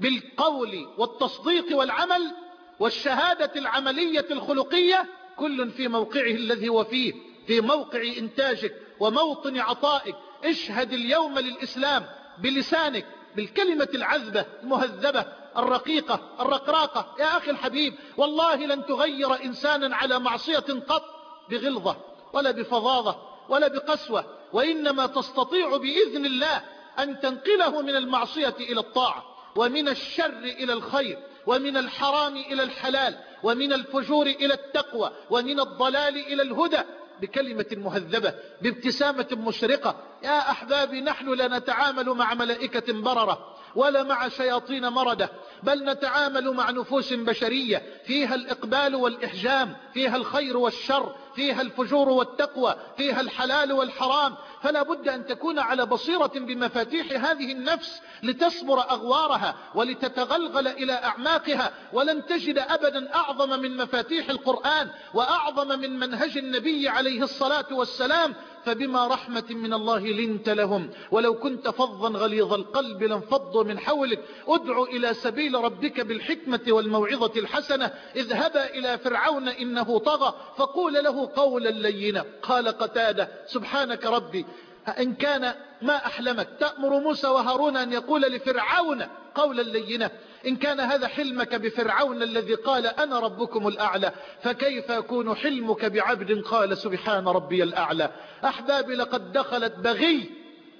بالقول والتصديق والعمل والشهادة العملية الخلقية، كل في موقعه الذي هو فيه، في موقع إنتاجك وموطن عطائك. اشهد اليوم للإسلام بلسانك بالكلمة العذبة المهذبة الرقيقة الرقراقة. يا أخي الحبيب، والله لن تغير إنسانا على معصية قط بغلظة ولا بفظاظة ولا بقسوة، وإنما تستطيع بإذن الله أن تنقله من المعصية إلى الطاعة، ومن الشر إلى الخير، ومن الحرام إلى الحلال، ومن الفجور إلى التقوى، ومن الضلال إلى الهدى، بكلمة مهذبة، بابتسامة مشرقة. يا أحبابي، نحن لا نتعامل مع ملائكة بررة ولا مع شياطين مردة، بل نتعامل مع نفوس بشرية فيها الإقبال والإحجام، فيها الخير والشر، فيها الفجور والتقوى، فيها الحلال والحرام. فلا بد أن تكون على بصيرة بمفاتيح هذه النفس لتصبر أغوارها ولتتغلغل إلى أعماقها. ولن تجد أبدا أعظم من مفاتيح القرآن وأعظم من منهج النبي عليه الصلاة والسلام. فبما رحمة من الله لنت لهم، ولو كنت فظا غليظ القلب لانفضوا من حولك. ادع إلى سبيل ربك بالحكمة والموعظة الحسنة. اذهبا إلى فرعون إنه طغى فقول له قولا لينا. قال قتادة: سبحانك ربي إن كان ما أحلمك تأمر موسى وهارون أن يقول لفرعون قولا لينا، إن كان هذا حلمك بفرعون الذي قال أنا ربكم الأعلى، فكيف يكون حلمك بعبد قال سبحان ربي الأعلى. أحبابي، لقد دخلت بغي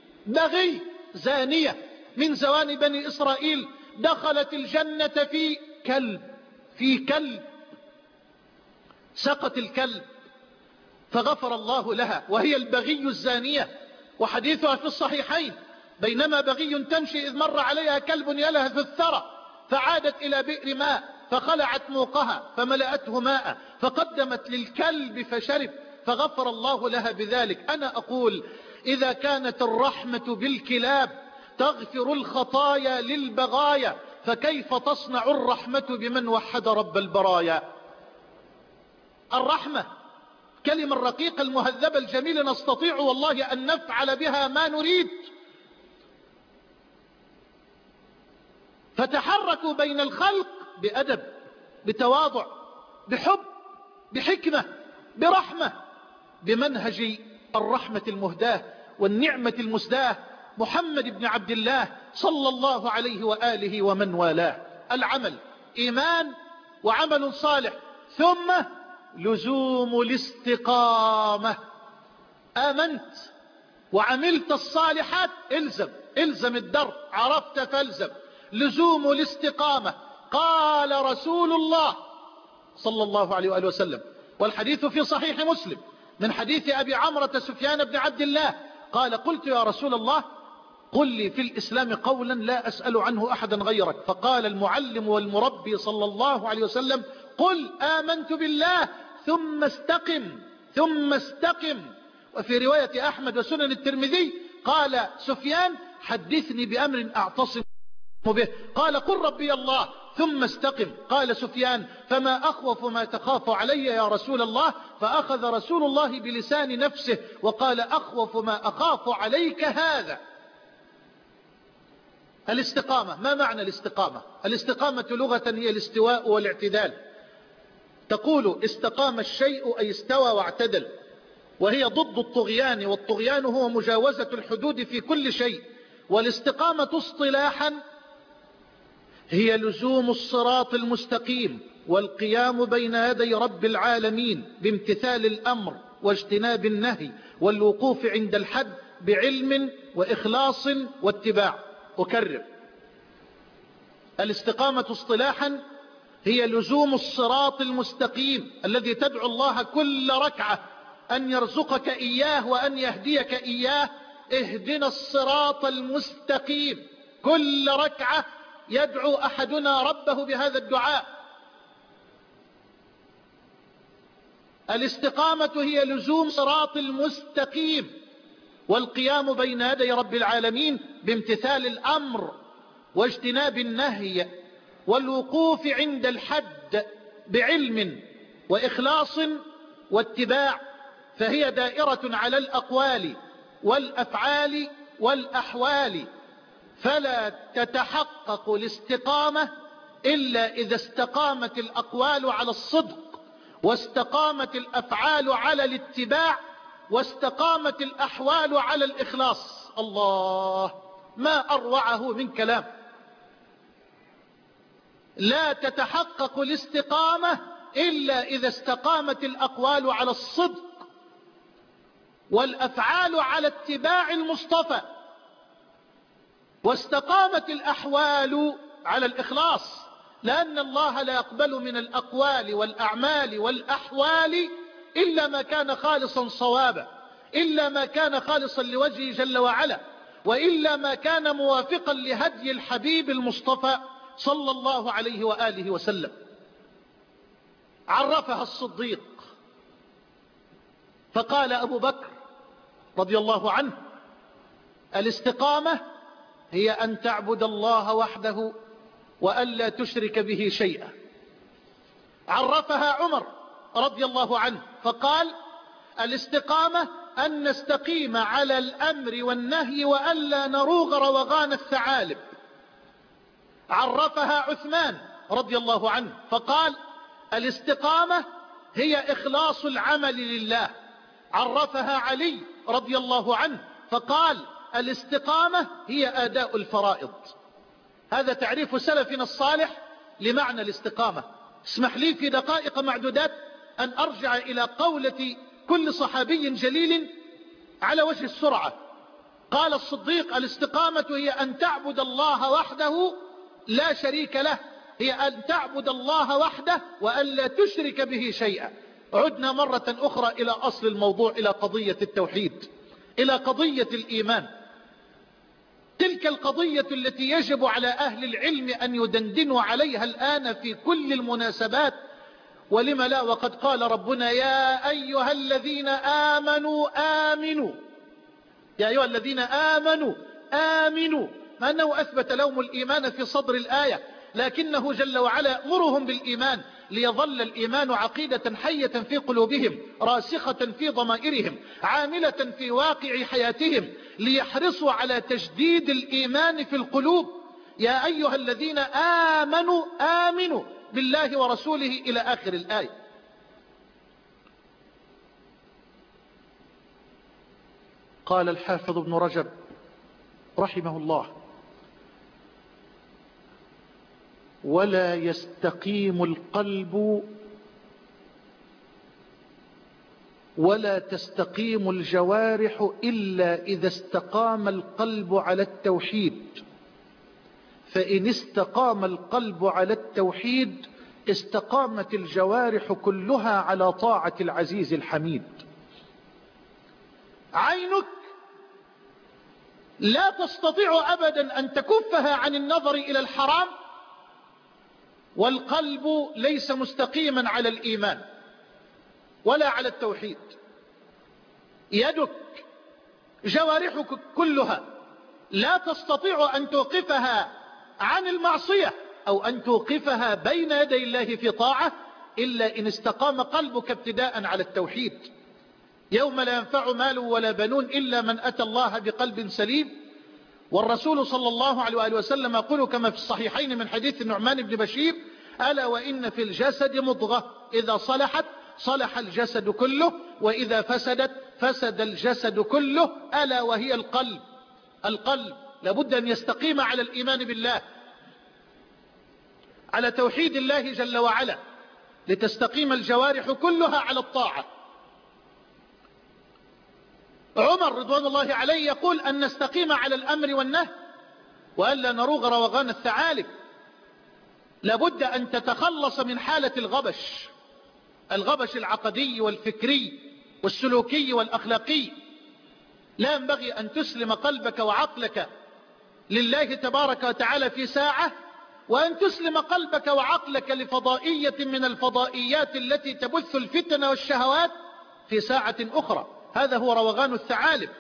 بغي زانية من زوان بني إسرائيل، دخلت الجنة في كلب في كلب سقط الكلب فغفر الله لها، وهي البغي الزانية، وحديثها في الصحيحين. بينما بغي تمشي إذ مر عليها كلب يلهث الثرى، فعادت إلى بئر ماء فخلعت موقها فملأته ماء فقدمت للكلب فشرب فغفر الله لها بذلك. أنا أقول: إذا كانت الرحمة بالكلاب تغفر الخطايا للبغايا، فكيف تصنع الرحمة بمن وحد رب البرايا؟ الرحمة كلمة الرقيقة المهذبة الجميلة نستطيع والله أن نفعل بها ما نريد، فتحركوا بين الخلق بأدب، بتواضع، بحب، بحكمة، برحمة، بمنهج الرحمة المهداة والنعمة المسداة محمد بن عبد الله صلى الله عليه وآله ومن والاه. العمل إيمان وعمل صالح، ثم لزوم الاستقامة. آمنت وعملت الصالحات، الزم الزم الدرب، عرفت فالزم. لزوم الاستقامة. قال رسول الله صلى الله عليه وآله وسلم، والحديث في صحيح مسلم من حديث أبي عمرة سفيان بن عبد الله قال: قلت يا رسول الله قل لي في الإسلام قولا لا أسأل عنه أحدا غيرك. فقال المعلم والمربي صلى الله عليه وسلم: قل آمنت بالله ثم استقم ثم استقم. وفي رواية أحمد وسنن الترمذي قال سفيان: حدثني بأمر أعتصم به. قال: قل ربي الله ثم استقم. قال سفيان: فما أخوف ما تخاف علي يا رسول الله؟ فأخذ رسول الله بلسان نفسه وقال: أخوف ما أخاف عليك هذا. الاستقامة. ما معنى الاستقامة؟ الاستقامة لغة هي الاستواء والاعتدال. تقول استقام الشيء أي استوى واعتدل، وهي ضد الطغيان، والطغيان هو مجاوزة الحدود في كل شيء. والاستقامة اصطلاحا هي لزوم الصراط المستقيم والقيام بين يدي رب العالمين بامتثال الأمر واجتناب النهي والوقوف عند الحد بعلم وإخلاص واتباع. أكرر: الاستقامة اصطلاحا هي لزوم الصراط المستقيم الذي تدعو الله كل ركعة أن يرزقك إياه وأن يهديك إياه. اهدنا الصراط المستقيم. كل ركعة يدعو أحدنا ربه بهذا الدعاء. الاستقامة هي لزوم صراط المستقيم والقيام بين يدي رب العالمين بامتثال الأمر واجتناب النهي والوقوف عند الحد بعلم وإخلاص واتباع. فهي دائرة على الأقوال والأفعال والأحوال، فلا تتحقق الاستقامة إلا إذا استقامت الأقوال على الصدق، واستقامت الأفعال على الاتباع، واستقامت الأحوال على الإخلاص. الله، ما أروعه من كلام. لا تتحقق الاستقامة إلا إذا استقامت الأقوال على الصدق والأفعال على اتباع المصطفى، واستقامت الأحوال على الإخلاص، لأن الله لا يقبل من الأقوال والأعمال والأحوال إلا ما كان خالصا صوابا، إلا ما كان خالصا لوجهه جل وعلا، وإلا ما كان موافقا لهدي الحبيب المصطفى صلى الله عليه وآله وسلم. عرفها الصديق فقال أبو بكر رضي الله عنه: الاستقامة هي أن تعبد الله وحده وألا تشرك به شيئا. عرفها عمر رضي الله عنه فقال: الاستقامة أن نستقيم على الأمر والنهي وألا نروغ روغان الثعالب. عرفها عثمان رضي الله عنه فقال: الاستقامة هي إخلاص العمل لله. عرفها علي رضي الله عنه فقال: الاستقامة هي أداء الفرائض. هذا تعريف سلفنا الصالح لمعنى الاستقامة. اسمح لي في دقائق معدودات أن أرجع إلى قولة كل صحابي جليل على وجه السرعة. قال الصديق: الاستقامة هي أن تعبد الله وحده لا شريك له، هي أن تعبد الله وحده وألا تشرك به شيئا. عدنا مرة أخرى إلى أصل الموضوع، إلى قضية التوحيد، إلى قضية الإيمان، تلك القضية التي يجب على أهل العلم أن يدندنوا عليها الآن في كل المناسبات. ولم لا؟ وقد قال ربنا: يا أيها الذين آمنوا آمنوا، يا أيها الذين آمنوا آمنوا، مع أنه أثبت لهم الإيمان في صدر الآية، لكنه جل وعلا يأمرهم بالإيمان ليظل الإيمان عقيدة حية في قلوبهم، راسخة في ضمائرهم، عاملة في واقع حياتهم، ليحرصوا على تجديد الإيمان في القلوب. يا أيها الذين آمنوا آمنوا بالله ورسوله إلى آخر الآية. قال الحافظ ابن رجب رحمه الله: ولا يستقيم القلب ولا تستقيم الجوارح إلا إذا استقام القلب على التوحيد، فإن استقام القلب على التوحيد استقامت الجوارح كلها على طاعة العزيز الحميد. عينك لا تستطيع أبدا أن تكفها عن النظر إلى الحرام، والقلب ليس مستقيما على الإيمان ولا على التوحيد. يدك جوارحك كلها لا تستطيع أن توقفها عن المعصية أو أن توقفها بين يدي الله في طاعة إلا إن استقام قلبك ابتداء على التوحيد. يوم لا ينفع مال ولا بنون إلا من أتى الله بقلب سليم. والرسول صلى الله عليه وآله وسلم يقول كما في الصحيحين من حديث النعمان بن بشير: ألا وإن في الجسد مضغة إذا صلحت صلح الجسد كله وإذا فسدت فسد الجسد كله، ألا وهي القلب. القلب لابد أن يستقيم على الإيمان بالله، على توحيد الله جل وعلا، لتستقيم الجوارح كلها على الطاعة. عمر رضوان الله عليه يقول أن نستقيم على الأمر والنهي وألا نروغ روغان الثعالب. لابد أن تتخلص من حالة الغبش، الغبش العقدي والفكري والسلوكي والأخلاقي. لا ينبغي أن تسلم قلبك وعقلك لله تبارك وتعالى في ساعة، وأن تسلم قلبك وعقلك لفضائية من الفضائيات التي تبث الفتن والشهوات في ساعة أخرى. هذا هو روغان الثعالب.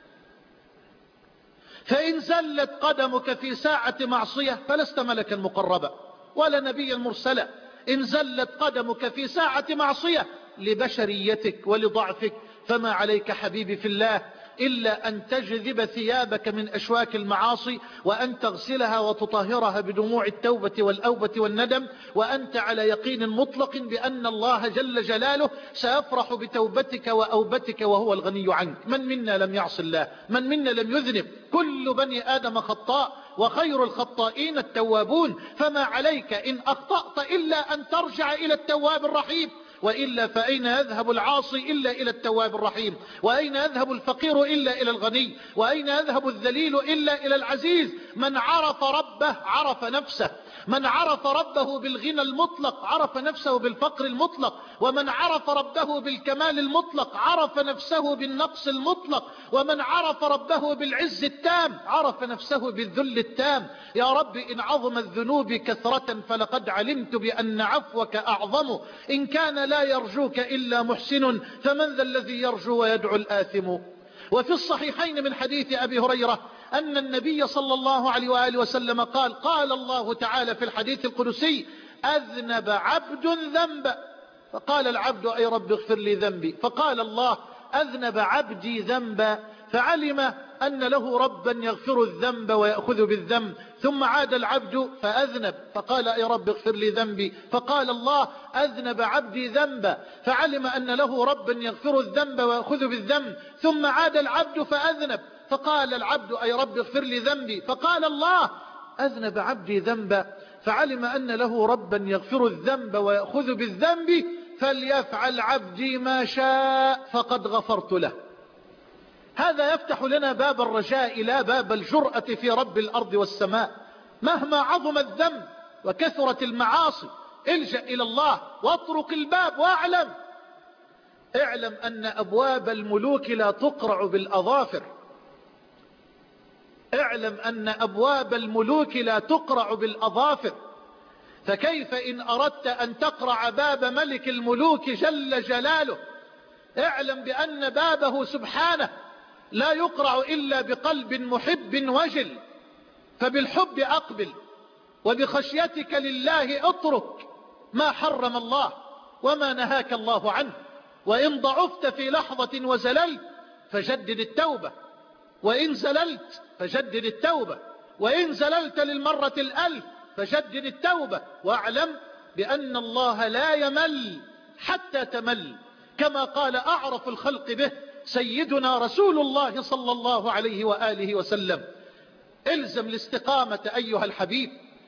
فإن زلت قدمك في ساعة معصية فلست ملكا مقربا ولا نبيا مرسلا. إن زلت قدمك في ساعة معصية لبشريتك ولضعفك فما عليك حبيبي في الله إلا أن تجذب ثيابك من أشواك المعاصي، وأن تغسلها وتطهرها بدموع التوبة والأوبة والندم، وأنت على يقين مطلق بأن الله جل جلاله سيفرح بتوبتك وأوبتك وهو الغني عنك. من منا لم يعص الله؟ من منا لم يذنب؟ كل بني آدم خطاء وخير الخطائين التوابون. فما عليك إن أخطأت إلا أن ترجع إلى التواب الرحيم، وإلا فأين يذهب العاصي إلا إلى التواب الرحيم؟ وأين يذهب الفقير إلا إلى الغني؟ وأين يذهب الذليل إلا إلى العزيز؟ من عرف ربه عرف نفسه، من عرف ربه بالغنى المطلق عرف نفسه بالفقر المطلق، ومن عرف ربه بالكمال المطلق عرف نفسه بالنقص المطلق، ومن عرف ربه بالعز التام عرف نفسه بالذل التام. يا رب إن عظم الذنوب كثرة فلقد علمت بأن عفوك أعظم. إن كان لا يرجوك إلا محسن فمن ذا الذي يرجو ويدعو الآثم. وفي الصحيحين من حديث أبي هريرة أن النبي صلى الله عليه وآله وسلم قال: قال الله تعالى في الحديث القدسي: أذنب عبد ذنب، فقال العبد: أي رب اغفر لي ذنبي. فقال الله: أذنب عبدي ذنبا، فعلم أن له ربا يغفر الذنب ويأخذ بالذنب. ثم عاد العبد فأذنب فقال: أي رب اغفر لي ذنبي. فقال الله: أذنب عبدي ذنبا، فعلم أن له ربا يغفر الذنب ويأخذ بالذنب. ثم عاد العبد فأذنب فقال العبد: أي رب اغفر لي ذنبي. فقال الله: أذنب عبدي ذنبا، فعلم أن له ربا يغفر الذنب ويأخذ بالذنب، فليفعل عبدي ما شاء فقد غفرت له. هذا يفتح لنا باب الرجاء لا باب الجرأة في رب الأرض والسماء. مهما عظم الذنب وكثرت المعاصي الجأ إلى الله واطرق الباب واعلم اعلم أن أبواب الملوك لا تقرع بالأظافر. اعلم أن أبواب الملوك لا تقرع بالأظافر. فكيف إن أردت أن تقرع باب ملك الملوك جل جلاله؟ اعلم بأن بابه سبحانه لا يقرع إلا بقلب محب وجل. فبالحب أقبل، وبخشيتك لله اترك ما حرم الله وما نهاك الله عنه. وإن ضعفت في لحظة وزللت فجدد التوبة، وإن زللت فجدد التوبة، وإن زللت للمرة الألف فجدد التوبة، واعلم بأن الله لا يمل حتى تمل، كما قال أعرف الخلق به سيدنا رسول الله صلى الله عليه وآله وسلم. الزم الاستقامة أيها الحبيب،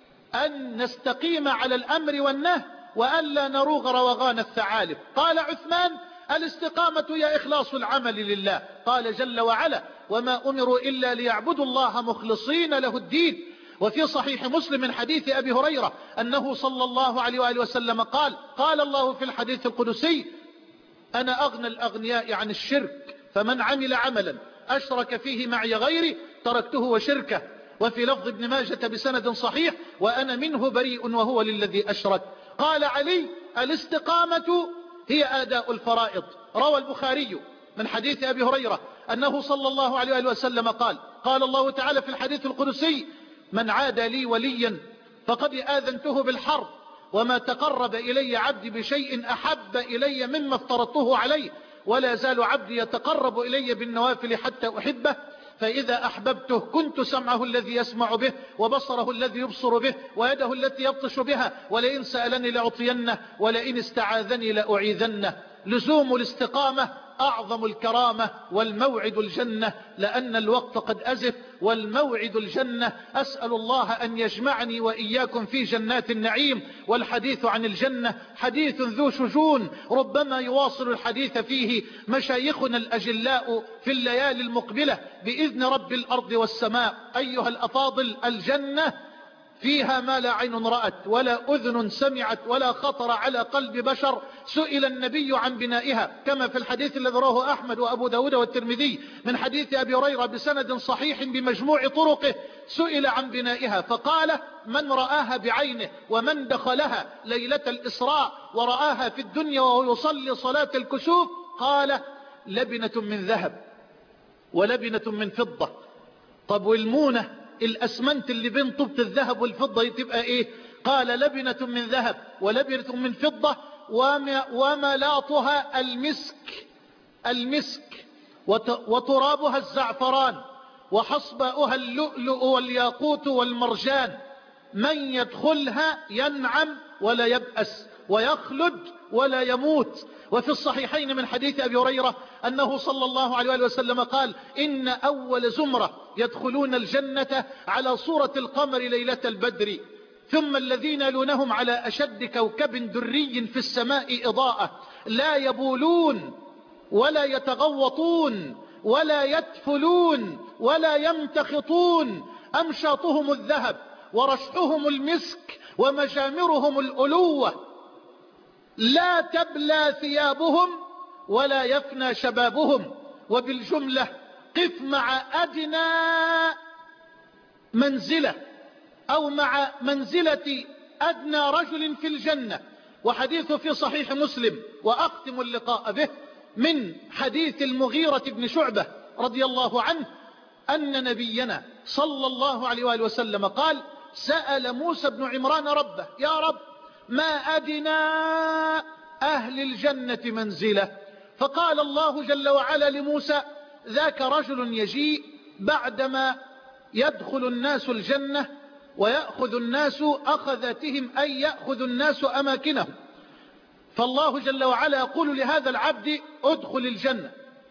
أن نستقيم على الأمر والنهي وألا نروغ روغان الثعالب. قال عثمان: الاستقامة هي إخلاص العمل لله. قال جل وعلا: وما أمروا إلا ليعبدوا الله مخلصين له الدين. وفي صحيح مسلم من حديث أبي هريرة أنه صلى الله عليه وآله وسلم قال: قال الله في الحديث القدسي: أنا أغنى الأغنياء عن الشرك، فمن عمل عملا أشرك فيه معي غيري تركته وشركه. وفي لفظ ابن ماجة بسند صحيح: وأنا منه بريء وهو للذي أشرك. قال علي: الاستقامة هي أداء الفرائض. روى البخاري من حديث أبي هريرة أنه صلى الله عليه وآله وسلم قال: قال الله تعالى في الحديث القدسي: من عادى لي وليا فقد آذنته بالحرب، وما تقرب إلي عبدي بشيء أحب إلي مما افترضته عليه، ولا يزال عبدي يتقرب إلي بالنوافل حتى أحبه، فإذا أحببته كنت سمعه الذي يسمع به، وبصره الذي يبصر به، ويده التي يبطش بها، ولئن سألني لأعطينه، ولئن استعاذني لأعيذنه. لزوم الاستقامة أعظم الكرامة، والموعد الجنة، لأن الوقت قد أزف، والموعد الجنة. أسأل الله أن يجمعني وإياكم في جنات النعيم. والحديث عن الجنة حديث ذو شجون، ربما يواصل الحديث فيه مشايخنا الأجلاء في الليالي المقبلة بإذن رب الأرض والسماء. أيها الأفاضل، الجنة فيها ما لا عين رأت ولا أذن سمعت ولا خطر على قلب بشر. سئل النبي عن بنائها كما في الحديث الذي رواه أحمد وأبو داود والترمذي من حديث أبي هريرة بسند صحيح بمجموع طرقه. سئل عن بنائها فقال: من رآها بعينه ومن دخلها ليلة الإسراء ورآها في الدنيا وهو يصلي صلاة الكسوف، قال: لبنة من ذهب ولبنة من فضة. طب والمونة الأسمنت اللي بين طوبة الذهب والفضة تبقى إيه؟ قال: لبنة من ذهب ولبنة من فضة وملاطها المسك المسك وترابها الزعفران وحصباؤها اللؤلؤ والياقوت والمرجان. من يدخلها ينعم ولا يبأس ويخلد ولا يموت. وفي الصحيحين من حديث أبي هريرة أنه صلى الله عليه وسلم قال: إن أول زمرة يدخلون الجنة على صورة القمر ليلة البدر، ثم الذين يلونهم على أشد كوكب دري في السماء إضاءة، لا يبولون ولا يتغوطون ولا يتفلون ولا يمتخطون، أمشاطهم الذهب ورشحهم المسك ومجامرهم الألوة، لا تبلى ثيابهم ولا يفنى شبابهم. وبالجملة قف مع أدنى منزلة أو مع منزلة أدنى رجل في الجنة. وحديث في صحيح مسلم، وأختم اللقاء به، من حديث المغيرة بن شعبة رضي الله عنه أن نبينا صلى الله عليه وآله وسلم قال: سأل موسى بن عمران ربه: يا رب، ما أدنى أهل الجنة منزلة؟ فقال الله جل وعلا لموسى: ذاك رجل يجيء بعدما يدخل الناس الجنة ويأخذ الناس أخذتهم، أي يأخذ الناس أماكنهم، فالله جل وعلا يقول لهذا العبد: ادخل الجنة،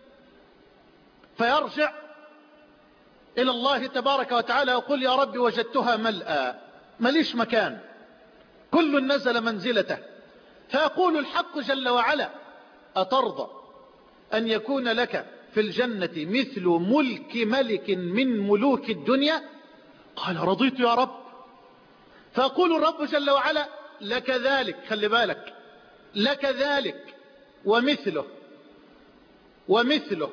فيرجع إلى الله تبارك وتعالى يقول: يا رب وجدتها ملأى، مليش مكان، كل نزل منزلته. فيقول الحق جل وعلا: أترضى أن يكون لك في الجنة مثل ملك ملك من ملوك الدنيا؟ قال: رضيت يا رب. فيقول الرب جل وعلا: لك ذلك، خلي بالك، لك ذلك ومثله ومثله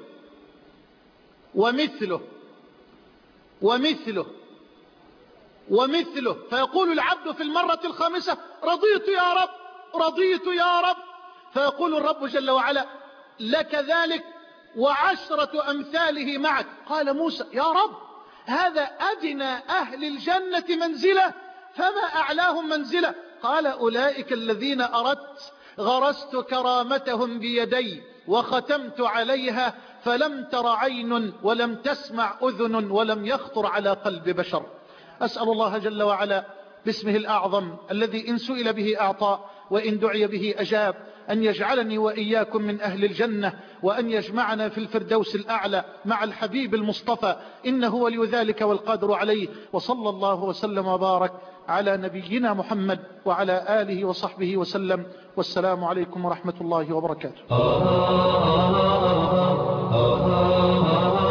ومثله ومثله ومثله. فيقول العبد في المرة الخامسة: رضيت يا رب، رضيت يا رب. فيقول الرب جل وعلا: لك ذلك وعشرة أمثاله معك. قال موسى: يا رب، هذا أدنى أهل الجنة منزلة، فما أعلاهم منزلة؟ قال: أولئك الذين أردت غرست كرامتهم بيدي وختمت عليها، فلم تر عين ولم تسمع أذن ولم يخطر على قلب بشر. أسأل الله جل وعلا باسمه الأعظم الذي إن سئل به أعطى وإن دعي به أجاب أن يجعلني وإياكم من أهل الجنة، وأن يجمعنا في الفردوس الأعلى مع الحبيب المصطفى، إنه ولي ذلك والقادر عليه. وصلى الله وسلم وبارك على نبينا محمد وعلى آله وصحبه وسلم، والسلام عليكم ورحمة الله وبركاته.